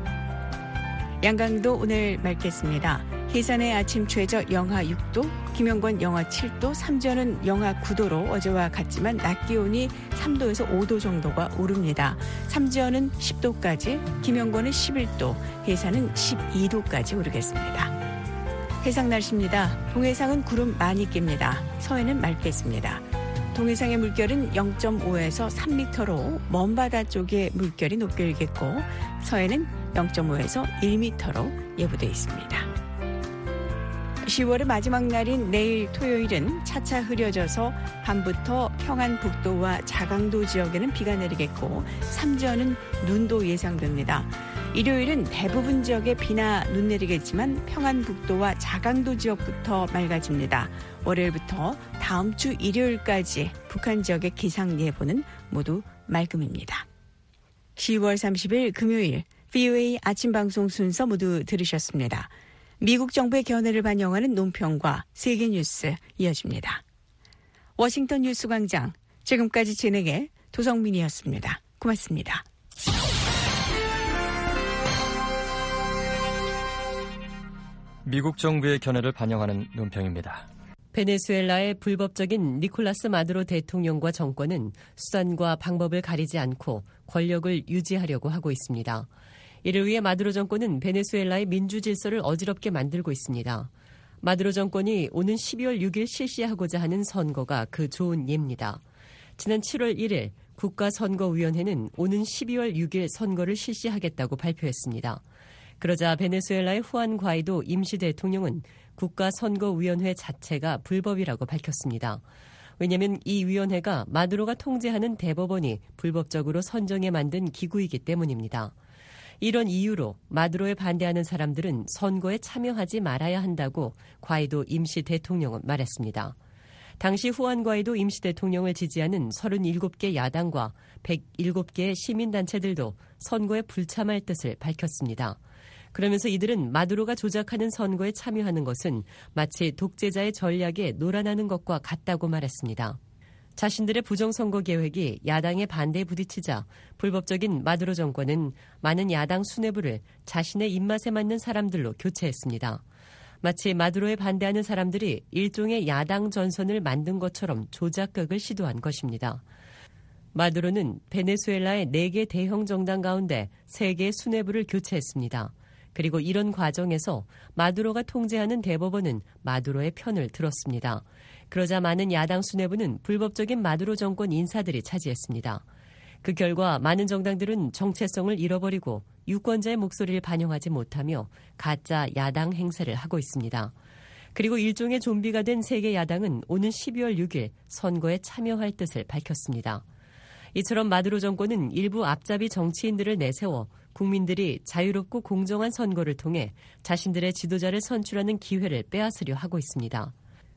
양강도 오늘 맑겠습니다. 해산의 아침 최저 영하 육 도, 김영권 영하 칠 도, 삼전은 영하 구 도로 어제와 같지만 낮 기온이 삼 도에서 오 도 정도가 오릅니다. 삼지연은 십 도까지, 김영권은 십일 도, 해산은 십이 도까지 오르겠습니다. 해상 날씨입니다. 동해상은 구름 많이 낍니다. 서해는 맑겠습니다. 동해상의 물결은 영 점 오에서 삼 미터로 먼 바다 쪽의 물결이 높게 일겠고 서해는 영 점 오에서 일 미터로 예보되어 있습니다. 시월의 마지막 날인 내일 토요일은 차차 흐려져서 밤부터 평안북도와 자강도 지역에는 비가 내리겠고 삼지연은 눈도 예상됩니다. 일요일은 대부분 지역에 비나 눈 내리겠지만 평안북도와 자강도 지역부터 맑아집니다. 월요일부터 다음 주 일요일까지 북한 지역의 기상 예보는 모두 맑음입니다. 시월 삼십일 금요일 브이오에이 아침 방송 순서 모두 들으셨습니다. 미국 정부의 견해를 반영하는 논평과 세계 뉴스 이어집니다. 워싱턴 뉴스광장 지금까지 진행해 도성민이었습니다. 고맙습니다. 미국 정부의 견해를 반영하는 논평입니다. 베네수엘라의 불법적인 니콜라스 마두로 대통령과 정권은 수단과 방법을 가리지 않고 권력을 유지하려고 하고 있습니다. 이를 위해 마두로 정권은 베네수엘라의 민주 질서를 어지럽게 만들고 있습니다. 마두로 정권이 오는 십이월 육일 실시하고자 하는 선거가 그 좋은 예입니다. 지난 칠월 일일 국가선거위원회는 오는 십이월 육일 선거를 실시하겠다고 발표했습니다. 그러자 베네수엘라의 후안 과이도 임시 대통령은 국가선거위원회 자체가 불법이라고 밝혔습니다. 왜냐하면 이 위원회가 마두로가 통제하는 대법원이 불법적으로 선정해 만든 기구이기 때문입니다. 이런 이유로 마두로에 반대하는 사람들은 선거에 참여하지 말아야 한다고 과이도 임시 대통령은 말했습니다. 당시 후안 과이도 임시 대통령을 지지하는 서른일곱 개 야당과 백칠개 개의 시민단체들도 선거에 불참할 뜻을 밝혔습니다. 그러면서 이들은 마두로가 조작하는 선거에 참여하는 것은 마치 독재자의 전략에 놀아나는 것과 같다고 말했습니다. 자신들의 부정선거 계획이 야당의 반대에 부딪히자 불법적인 마두로 정권은 많은 야당 수뇌부를 자신의 입맛에 맞는 사람들로 교체했습니다. 마치 마두로에 반대하는 사람들이 일종의 야당 전선을 만든 것처럼 조작극을 시도한 것입니다. 마두로는 베네수엘라의 네 개 대형 정당 가운데 세 개의 수뇌부를 교체했습니다. 그리고 이런 과정에서 마두로가 통제하는 대법원은 마두로의 편을 들었습니다. 그러자 많은 야당 수뇌부는 불법적인 마두로 정권 인사들이 차지했습니다. 그 결과 많은 정당들은 정체성을 잃어버리고 유권자의 목소리를 반영하지 못하며 가짜 야당 행세를 하고 있습니다. 그리고 일종의 좀비가 된 세 개 야당은 오는 십이월 육일 선거에 참여할 뜻을 밝혔습니다. 이처럼 마두로 정권은 일부 앞잡이 정치인들을 내세워 국민들이 자유롭고 공정한 선거를 통해 자신들의 지도자를 선출하는 기회를 빼앗으려 하고 있습니다.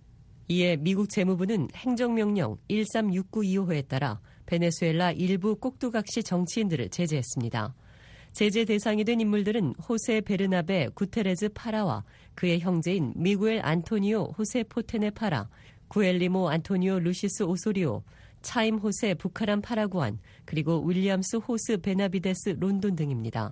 이에 미국 재무부는 행정명령 일삼육구이오호에 따라 베네수엘라 일부 꼭두각시 정치인들을 제재했습니다. 제재 대상이 된 인물들은 호세 베르나베 구테레즈 파라와 그의 형제인 미구엘 안토니오 호세 포테네 파라, 구엘리모 안토니오 루시스 오소리오, 차임 호세 부카람 파라구안, 그리고 윌리엄스 호스 베나비데스 론돈 등입니다.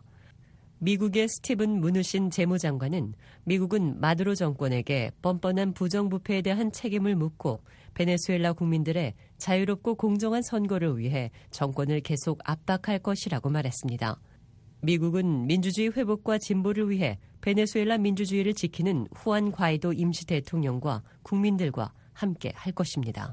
미국의 스티븐 무누신 재무장관은 미국은 마두로 정권에게 뻔뻔한 부정부패에 대한 책임을 묻고 베네수엘라 국민들의 자유롭고 공정한 선거를 위해 정권을 계속 압박할 것이라고 말했습니다. 미국은 민주주의 회복과 진보를 위해 베네수엘라 민주주의를 지키는 후안 과이도 임시 대통령과 국민들과 함께 할 것입니다.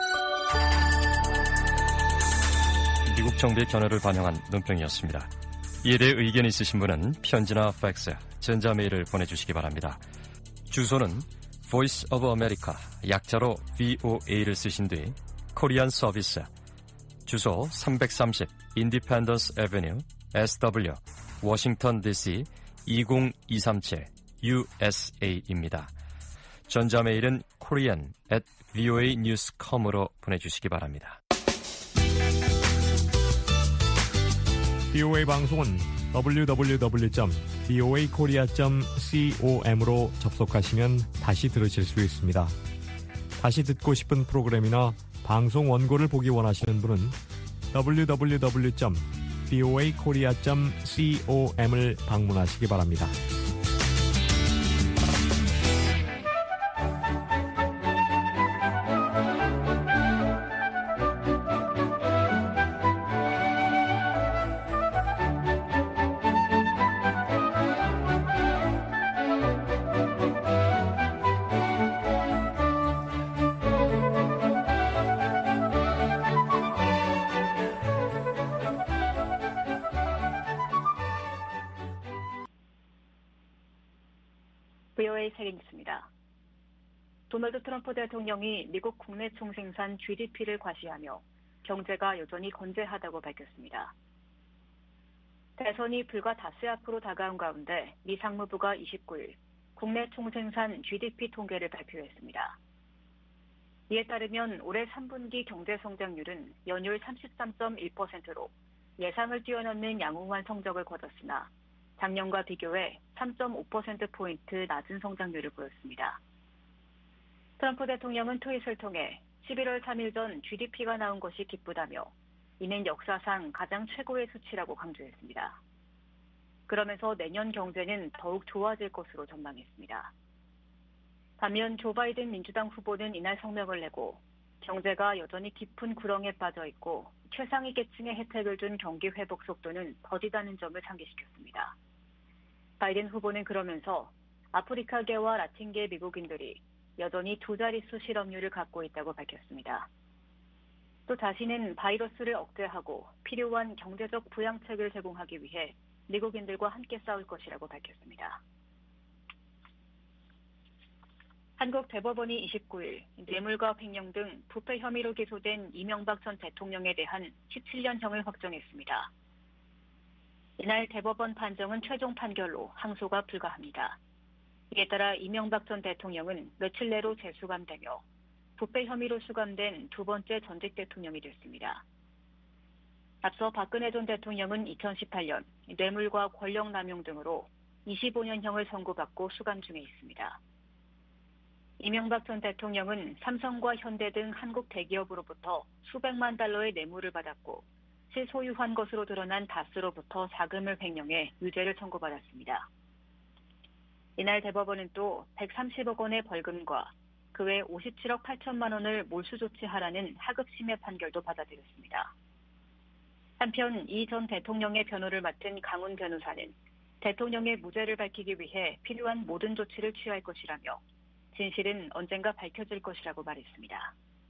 미국 정부의 견해를 반영한 논평이었습니다. 이에 대해 의견이 있으신 분은 편지나 팩스, 전자메일을 보내주시기 바랍니다. 주소는 Voice of America, 약자로 브이오에이를 쓰신 뒤 코리안 서비스, 주소 삼백삼십 Independence Avenue, 에스더블유, 워싱턴 디씨 이공이삼칠 유에스에이입니다. 전자메일은 korean at 브이오에이 뉴스 닷컴으로 보내주시기 바랍니다. 브이오에이 방송은 더블유 더블유 더블유 점 브이오에이 코리아 점 com으로 접속하시면 다시 들으실 수 있습니다. 다시 듣고 싶은 프로그램이나 방송 원고를 보기 원하시는 분은 더블유 더블유 더블유 점 브이오에이 코리아 점 com을 방문하시기 바랍니다. 브이오에이 세계뉴스입니다. 도널드 트럼프 대통령이 미국 국내 총생산 지디피를 과시하며 경제가 여전히 건재하다고 밝혔습니다. 대선이 불과 닷새 앞으로 다가온 가운데 미 상무부가 이십구일 국내 총생산 지디피 통계를 발표했습니다. 이에 따르면 올해 삼 분기 경제 성장률은 연율 삼십삼 점 일 퍼센트로 예상을 뛰어넘는 양호한 성적을 거뒀으나 작년과 비교해 삼 점 오 퍼센트포인트 낮은 성장률을 보였습니다. 트럼프 대통령은 트윗을 통해 십일월 삼일 전 지디피가 나온 것이 기쁘다며 이는 역사상 가장 최고의 수치라고 강조했습니다. 그러면서 내년 경제는 더욱 좋아질 것으로 전망했습니다. 반면 조 바이든 민주당 후보는 이날 성명을 내고 경제가 여전히 깊은 구렁에 빠져 있고 최상위 계층의 혜택을 준 경기 회복 속도는 더디다는 점을 상기시켰습니다. 바이든 후보는 그러면서 아프리카계와 라틴계 미국인들이 여전히 두 자릿수 실업률을 갖고 있다고 밝혔습니다. 또 자신은 바이러스를 억제하고 필요한 경제적 부양책을 제공하기 위해 미국인들과 함께 싸울 것이라고 밝혔습니다. 한국 대법원이 이십구일 뇌물과 횡령 등 부패 혐의로 기소된 이명박 전 대통령에 대한 십칠 년형을 확정했습니다. 이날 대법원 판정은 최종 판결로 항소가 불가합니다. 이에 따라 이명박 전 대통령은 며칠 내로 재수감되며 부패 혐의로 수감된 두 번째 전직 대통령이 됐습니다. 앞서 박근혜 전 대통령은 이천십팔 년 뇌물과 권력 남용 등으로 이십오 년형을 선고받고 수감 중에 있습니다. 이명박 전 대통령은 삼성과 현대 등 한국 대기업으로부터 수백만 달러의 뇌물을 받았고 실소유한 것으로 드러난 다스로부터 자금을 횡령해 유죄를 선고받았습니다. 이날 대법원은 또 백삼십억 원의 벌금과 그 외 오십칠억 팔천만 원을 몰수 조치하라는 하급심의 판결도 받아들였습니다. 한편 이 전 대통령의 변호를 맡은 강훈 변호사는 대통령의 무죄를 밝히기 위해 필요한 모든 조치를 취할 것이라며 진실은 언젠가 밝혀질 것이라고 말했습니다.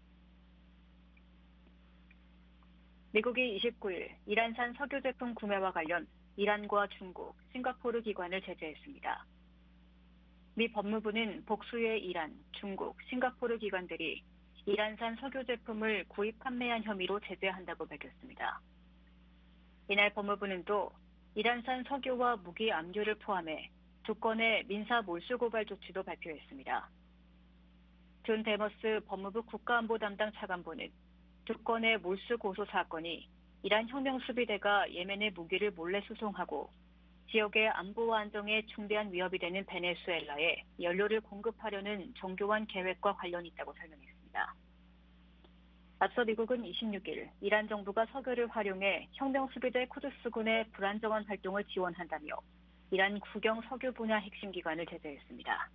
미국이 이십구일 이란산 석유 제품 구매와 관련 이란과 중국, 싱가포르 기관을 제재했습니다. 미 법무부는 복수의 이란, 중국, 싱가포르 기관들이 이란산 석유 제품을 구입 판매한 혐의로 제재한다고 밝혔습니다. 이날 법무부는 또 이란산 석유와 무기 압류를 포함해 두 건의 민사 몰수 고발 조치도 발표했습니다. 존 데머스 법무부 국가안보 담당 차관보는 두 건의 몰수 고소 사건이 이란 혁명수비대가 예멘의 무기를 몰래 수송하고 지역의 안보와 안정에 중대한 위협이 되는 베네수엘라에 연료를 공급하려는 정교한 계획과 관련이 있다고 설명했습니다. 앞서 미국은 이십육일 이란 정부가 석유를 활용해 혁명수비대 쿠드스군의 불안정한 활동을 지원한다며 이란 국영 석유 분야 핵심 기관을 제재했습니다.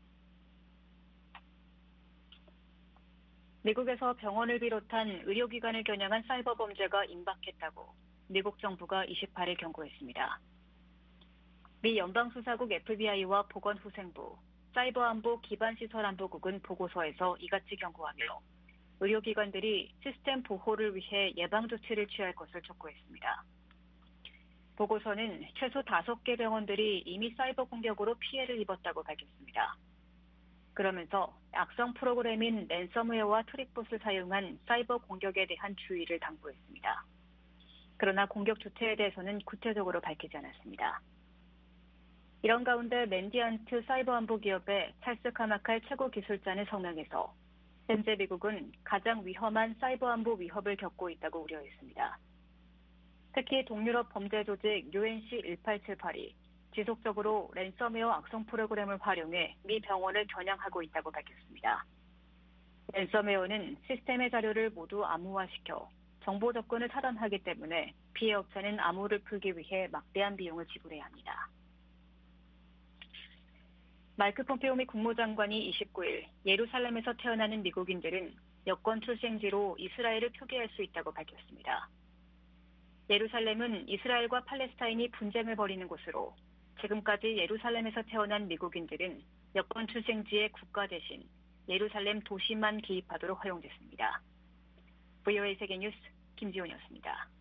미국에서 병원을 비롯한 의료기관을 겨냥한 사이버 범죄가 임박했다고 미국 정부가 이십팔일 경고했습니다. 미 연방수사국 에프비아이와 보건후생부, 사이버안보 기반시설안보국은 보고서에서 이같이 경고하며 의료기관들이 시스템 보호를 위해 예방조치를 취할 것을 촉구했습니다. 보고서는 최소 다섯 개 병원들이 이미 사이버 공격으로 피해를 입었다고 밝혔습니다. 그러면서 악성 프로그램인 랜섬웨어와 트릭봇을 사용한 사이버 공격에 대한 주의를 당부했습니다. 그러나 공격 주체에 대해서는 구체적으로 밝히지 않았습니다. 이런 가운데 맨디안트 사이버 안보 기업의 찰스 카마칼 최고 기술자는 성명에서 현재 미국은 가장 위험한 사이버 안보 위협을 겪고 있다고 우려했습니다. 특히 동유럽 범죄 조직 유엔씨 일팔칠팔이 지속적으로 랜섬웨어 악성 프로그램을 활용해 미 병원을 겨냥하고 있다고 밝혔습니다. 랜섬웨어는 시스템의 자료를 모두 암호화시켜 정보 접근을 차단하기 때문에 피해 업체는 암호를 풀기 위해 막대한 비용을 지불해야 합니다. 마이크 폼페오 미 국무장관이 이십구일 예루살렘에서 태어나는 미국인들은 여권 출생지로 이스라엘을 표기할 수 있다고 밝혔습니다. 예루살렘은 이스라엘과 팔레스타인이 분쟁을 벌이는 곳으로 지금까지 예루살렘에서 태어난 미국인들은 여권 출생지의 국가 대신 예루살렘 도시만 기입하도록 허용됐습니다. 브이오에이 세계뉴스 김지훈이었습니다.